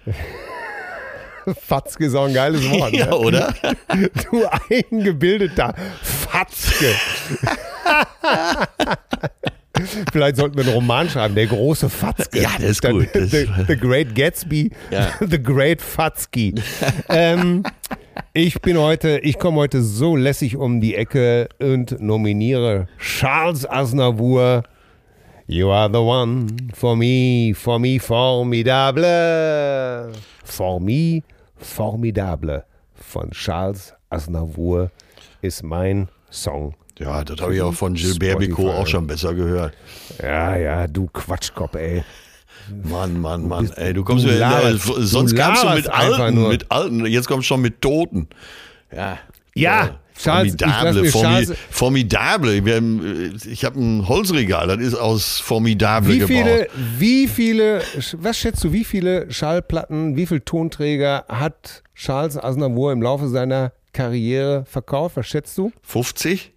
Fatzke ist auch ein geiles Wort. Ja, ne? oder? Du eingebildeter Fatzke. Vielleicht sollten wir einen Roman schreiben, der große Fatzke. Ja, das ist gut. Das the, the Great Gatsby, ja. The Great Fatzki. ähm, ich bin heute, ich komme heute so lässig um die Ecke und nominiere Charles Aznavour. You are the one for me, for me formidable. For me formidable von Charles Aznavour ist mein Song. Ja, das habe ich auch von Gilbert Bécaud auch schon besser gehört. Ja, ja, du Quatschkopf, ey. Mann, Mann, Mann, bist, ey, du kommst du mir, laberst, äh, sonst du kamst du mit Alten, nur. mit Alten, jetzt kommst du schon mit Toten. Ja. Ja, ja. Charles, Formidable, ich formi, Charles, formidable. Wir haben, ich habe ein Holzregal, das ist aus Formidable wie gebaut. Viele, wie viele, was schätzt du, wie viele Schallplatten, wie viele Tonträger hat Charles Aznavour im Laufe seiner Karriere verkauft? Was schätzt du? fünfzig?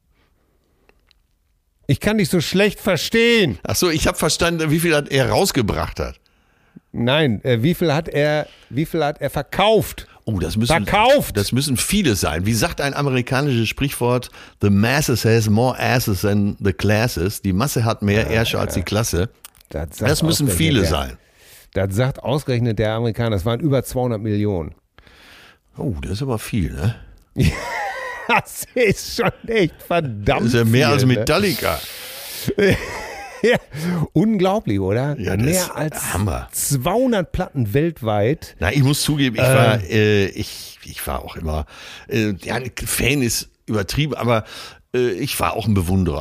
Ich kann dich so schlecht verstehen. Ach so, ich habe verstanden, wie viel hat er rausgebracht hat. Nein, äh, wie viel hat er, wie viel hat er verkauft? Oh, das müssen, verkauft. Das müssen viele sein. Wie sagt ein amerikanisches Sprichwort? The masses has more asses than the classes. Die Masse hat mehr ja, Ärsche ja. als die Klasse. Das, das müssen viele der, sein. Das sagt ausgerechnet der Amerikaner. Das waren über zweihundert Millionen. Oh, das ist aber viel, ne? Das ist schon echt verdammt. Das ist ja mehr viel, als Metallica. Ne? Ja, unglaublich, oder? Ja, das mehr als Hammer. zweihundert Platten weltweit. Na, ich muss zugeben, ich war, äh, ich, ich war auch immer, äh, ja, Fan ist übertrieben, aber äh, ich war auch ein Bewunderer.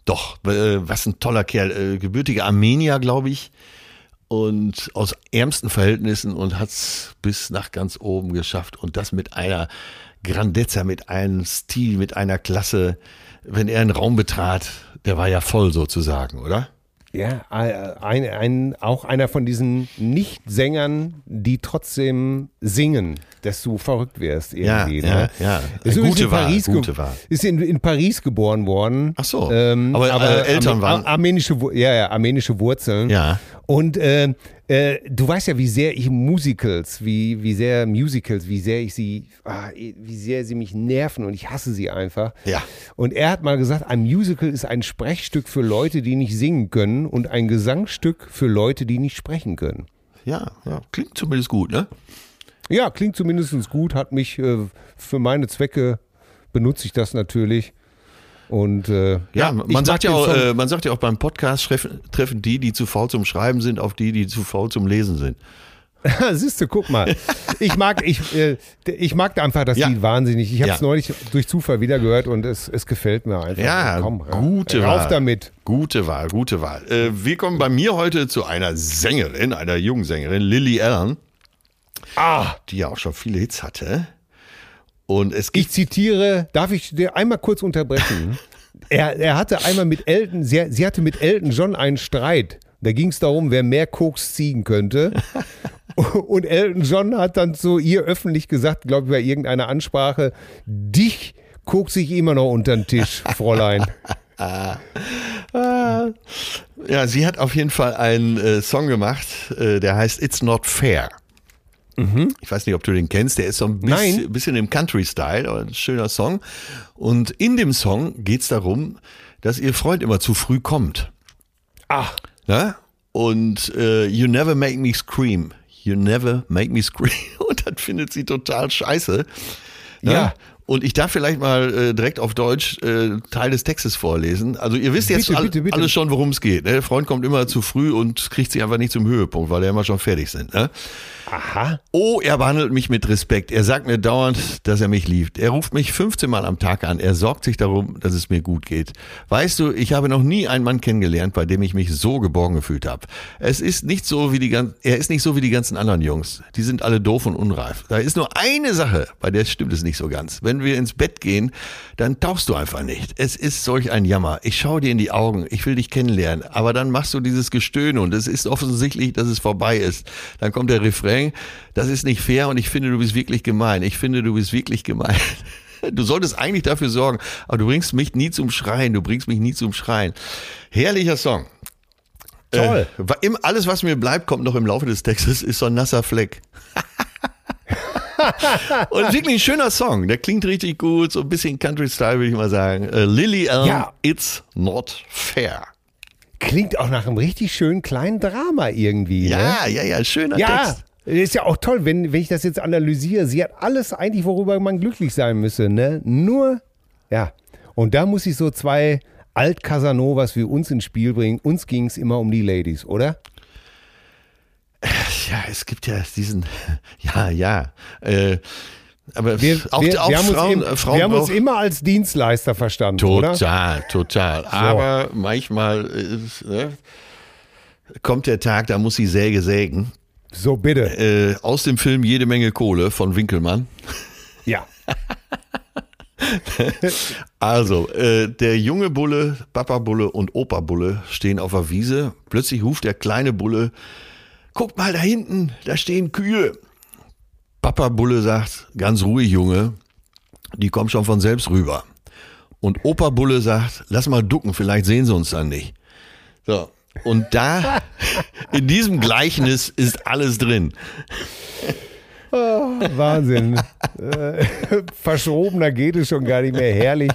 Doch, äh, was ein toller Kerl. Äh, gebürtiger Armenier, glaube ich. Und aus ärmsten Verhältnissen und hat es bis nach ganz oben geschafft. Und das mit einer Grandezza, mit einem Stil, mit einer Klasse. Wenn er einen Raum betrat, der war ja voll sozusagen, oder? Ja, ein, ein, auch einer von diesen Nicht-Sängern, die trotzdem singen, dass du verrückt wirst irgendwie. Ja, ne? ja, ja. Ist Gute in Wahl, Paris gute Wahl. Ist in, in Paris geboren worden. Ach so, ähm, aber, aber äh, Eltern Ar- waren... Armenische, Wu- ja, ja, armenische Wurzeln. Ja. Und äh, äh, du weißt ja, wie sehr ich Musicals, wie, wie sehr Musicals, wie sehr ich sie, ah, wie sehr sie mich nerven und ich hasse sie einfach. Ja. Und er hat mal gesagt, ein Musical ist ein Sprechstück für Leute, die nicht singen können und ein Gesangsstück für Leute, die nicht sprechen können. Ja, ja, klingt zumindest gut, ne? Ja, klingt zumindest gut, hat mich äh, für meine Zwecke benutze ich das natürlich. Und äh, Ja, ja, man ich sagt ja, mag auch, den Song. äh, man sagt ja auch beim Podcast treffen, treffen die, die zu faul zum Schreiben sind, auf die, die zu faul zum Lesen sind. Siehst du, guck mal. Ich mag, ich, äh, ich mag einfach das Ja. Lied wahnsinnig. Ich habe es Ja. neulich durch Zufall wieder gehört und es, es gefällt mir einfach. Ja, Komm, gute rauf Wahl. damit. Gute Wahl, gute Wahl. Äh, wir kommen bei mir heute zu einer Sängerin, einer jungen Sängerin, Lily Allen, Ah, die ja auch schon viele Hits hatte. Und es ich gibt, zitiere, darf ich dir einmal kurz unterbrechen? er, er hatte einmal mit Elton, sie, sie hatte mit Elton John einen Streit. Da ging es darum, wer mehr Koks ziehen könnte. Und Elton John hat dann zu ihr öffentlich gesagt, glaube ich, bei irgendeiner Ansprache, dich kokse ich immer noch unter den Tisch, Fräulein. ja, sie hat auf jeden Fall einen äh, Song gemacht, äh, der heißt It's Not Fair. Ich weiß nicht, ob du den kennst, der ist so ein bisschen, Nein. bisschen im Country-Style, aber ein schöner Song. Und in dem Song geht es darum, dass ihr Freund immer zu früh kommt. Ach, Ne? Und äh, You never make me scream. You never make me scream. Und das findet sie total scheiße. Ne? Ja. Und ich darf vielleicht mal äh, direkt auf Deutsch äh, Teil des Textes vorlesen. Also ihr wisst jetzt Bitte, all, bitte, bitte. alles schon, worum es geht. Ne? Der Freund kommt immer zu früh und kriegt sich einfach nicht zum Höhepunkt, weil er immer schon fertig sind. Ne? aha. Oh, er behandelt mich mit Respekt. Er sagt mir dauernd, dass er mich liebt. Er ruft mich fünfzehn Mal am Tag an. Er sorgt sich darum, dass es mir gut geht. Weißt du, ich habe noch nie einen Mann kennengelernt, bei dem ich mich so geborgen gefühlt habe. Es ist nicht so wie die gan- er ist nicht so wie die ganzen anderen Jungs. Die sind alle doof und unreif. Da ist nur eine Sache, bei der stimmt es nicht so ganz. Wenn wir ins Bett gehen, dann tauchst du einfach nicht. Es ist solch ein Jammer. Ich schaue dir in die Augen. Ich will dich kennenlernen. Aber dann machst du dieses Gestöhne und es ist offensichtlich, dass es vorbei ist. Dann kommt der Refrain. Das ist nicht fair und ich finde, du bist wirklich gemein. Ich finde, du bist wirklich gemein. Du solltest eigentlich dafür sorgen, aber du bringst mich nie zum Schreien. Du bringst mich nie zum Schreien. Herrlicher Song. Toll. Äh, alles, was mir bleibt, kommt noch im Laufe des Textes, ist so ein nasser Fleck. Und wirklich ein schöner Song. Der klingt richtig gut, so ein bisschen Country-Style, würde ich mal sagen. Äh, Lily Allen, Ja. It's Not Fair. Klingt auch nach einem richtig schönen kleinen Drama irgendwie. Ne? Ja, ja, ja, schöner Ja, Text. ist ja auch toll, wenn, wenn ich das jetzt analysiere. Sie hat alles eigentlich, worüber man glücklich sein müsse. Ne? Nur, ja. Und da muss ich so zwei Alt-Casanovas wie uns ins Spiel bringen. Uns ging es immer um die Ladies, oder? Ja, es gibt ja diesen, ja, ja. Äh, aber Wir, auch, wir, auch wir, haben, Frauen, uns im, äh, Frauen wir haben uns brauchen- immer als Dienstleister verstanden, oder? Total, total. Aber manchmal äh, ne, kommt der Tag, da muss die Säge sägen. So, bitte. Äh, aus dem Film Jede Menge Kohle von Winkelmann. Ja. Also, äh, der junge Bulle, Papa Bulle und Opa Bulle stehen auf der Wiese. Plötzlich ruft der kleine Bulle, guck mal da hinten, da stehen Kühe. Papa Bulle sagt, ganz ruhig, Junge, die kommen schon von selbst rüber. Und Opa Bulle sagt, lass mal ducken, vielleicht sehen sie uns dann nicht. So, und da, in diesem Gleichnis ist alles drin. Oh, Wahnsinn. äh, verschrobener geht es schon gar nicht mehr. Herrlich.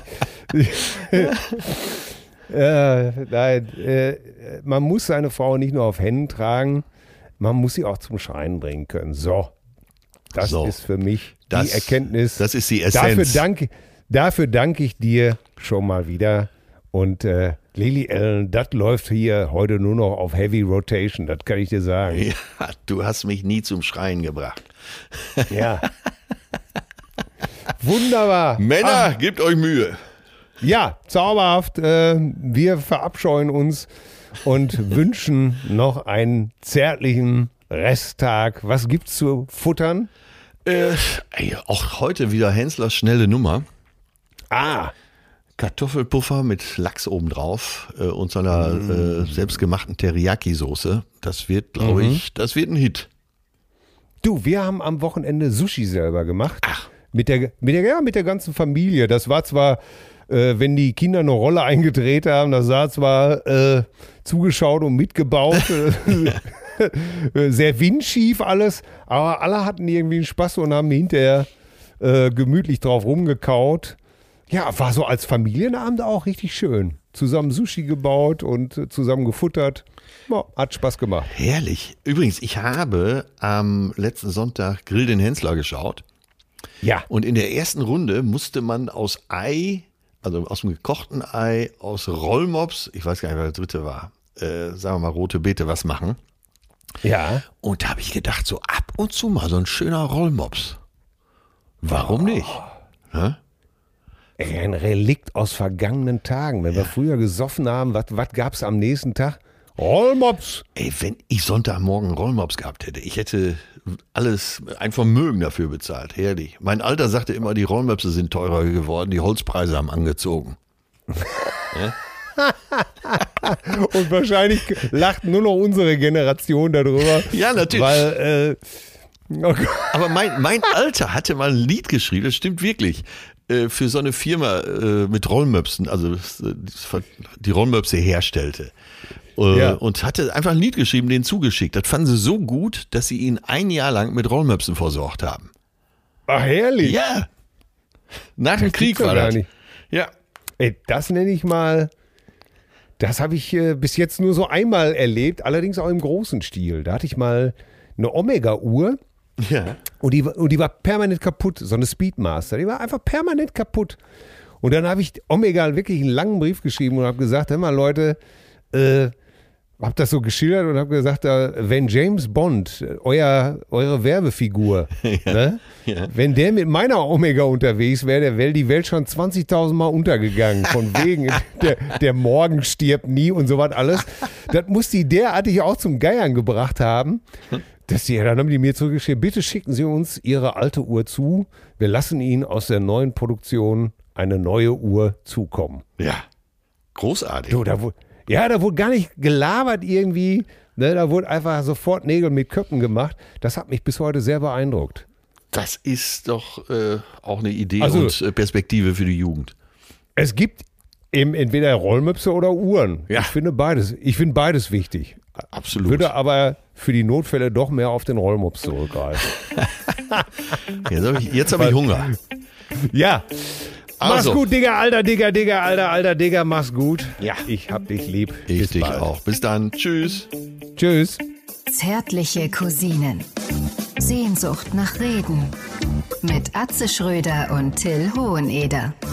äh, nein, äh, man muss seine Frau nicht nur auf Händen tragen, man muss sie auch zum Schreien bringen können. So, das So. ist für mich Das- die Erkenntnis. das ist die Dafür Essenz. danke, dafür danke ich dir schon mal wieder. Und äh, Lily Allen, das läuft hier heute nur noch auf Heavy Rotation, das kann ich dir sagen. Ja, du hast mich nie zum Schreien gebracht. Ja. Wunderbar. Männer, gebt euch Mühe. Ja, zauberhaft. Äh, wir verabscheuen uns und wünschen noch einen zärtlichen Resttag. Was gibt's zu futtern? Äh, ey, auch heute wieder Henslers schnelle Nummer. Ah, Kartoffelpuffer mit Lachs obendrauf äh, und so einer mm. äh, selbstgemachten Teriyaki-Soße. Das wird, glaube Mhm. ich, das wird ein Hit. du, wir haben am Wochenende Sushi selber gemacht. Ach. Mit der, mit der, ja, mit der ganzen Familie. Das war zwar, äh, wenn die Kinder eine Rolle eingedreht haben, das sah zwar äh, zugeschaut und mitgebaut, äh, sehr windschief alles, aber alle hatten irgendwie einen Spaß und haben hinterher äh, gemütlich drauf rumgekaut. Ja, war so als Familienabend auch richtig schön. Zusammen Sushi gebaut und äh, zusammen gefuttert. Ja, hat Spaß gemacht. Herrlich. Übrigens, ich habe am letzten Sonntag Grill den Hensler geschaut. Ja. Und in der ersten Runde musste man aus Ei, also aus dem gekochten Ei, aus Rollmops, ich weiß gar nicht, wer der dritte war, äh, sagen wir mal rote Beete, was machen. Ja. Und da habe ich gedacht, so ab und zu mal so ein schöner Rollmops. Warum Oh. nicht? Hä? Ey, ein Relikt aus vergangenen Tagen. Wenn wir früher gesoffen haben, was gab es am nächsten Tag? Rollmops. Ey, wenn ich Sonntagmorgen Rollmops gehabt hätte, ich hätte alles, ein Vermögen dafür bezahlt. Herrlich. Mein Alter sagte immer, die Rollmöpse sind teurer geworden, die Holzpreise haben angezogen. Und wahrscheinlich lacht nur noch unsere Generation darüber. Ja, natürlich. Weil, äh, oh Gott. Aber mein, mein Alter hatte mal ein Lied geschrieben, das stimmt wirklich, äh, für so eine Firma äh, mit Rollmöpsen, also äh, die Rollmöpse herstellte. Äh, Ja. Und hatte einfach ein Lied geschrieben, den zugeschickt. Das fanden sie so gut, dass sie ihn ein Jahr lang mit Rollmöpsen versorgt haben. Ach, herrlich. Ja. Nach dem Krieg gibt's doch war gar das. nicht. Ja. Ey, das nenne ich mal, das habe ich äh, bis jetzt nur so einmal erlebt, allerdings auch im großen Stil. Da hatte ich mal eine Omega-Uhr Ja. und die, und die war permanent kaputt, so eine Speedmaster, die war einfach permanent kaputt. Und dann habe ich Omega wirklich einen langen Brief geschrieben und habe gesagt, hör mal Leute, äh, habe das so geschildert und habe gesagt, äh, wenn James Bond, äh, euer, eure Werbefigur, Ja, ne? ja. Wenn der mit meiner Omega unterwegs wäre, der wäre die Welt schon zwanzigtausend Mal untergegangen. Von wegen, der, der Morgen stirbt nie und sowas alles. Das muss die derartig auch zum Geiern gebracht haben. Dass die, dann haben die mir zurückgeschrieben, bitte schicken Sie uns Ihre alte Uhr zu. Wir lassen Ihnen aus der neuen Produktion eine neue Uhr zukommen. Ja. Großartig. Du, da wurde, ja, da wurde gar nicht gelabert irgendwie. Ne, da wurde einfach sofort Nägel mit Köpfen gemacht. Das hat mich bis heute sehr beeindruckt. Das ist doch äh, auch eine Idee Also- und äh, Perspektive für die Jugend. Es gibt eben entweder Rollmöpse oder Uhren. Ja. Ich finde beides, ich finde beides wichtig. Absolut. Würde aber für die Notfälle doch mehr auf den Rollmops zurückgreifen. Jetzt habe ich, jetzt hab ich Hunger. Ja. Also. Mach's gut, Digga, alter Digga, Digga, alter, alter Digga, mach's gut. Ja. Ich hab dich lieb. Ich Bis dich bald. auch. Bis dann. Tschüss. Tschüss. Zärtliche Cousinen. Sehnsucht nach Reden. Mit Atze Schröder und Till Hoheneder.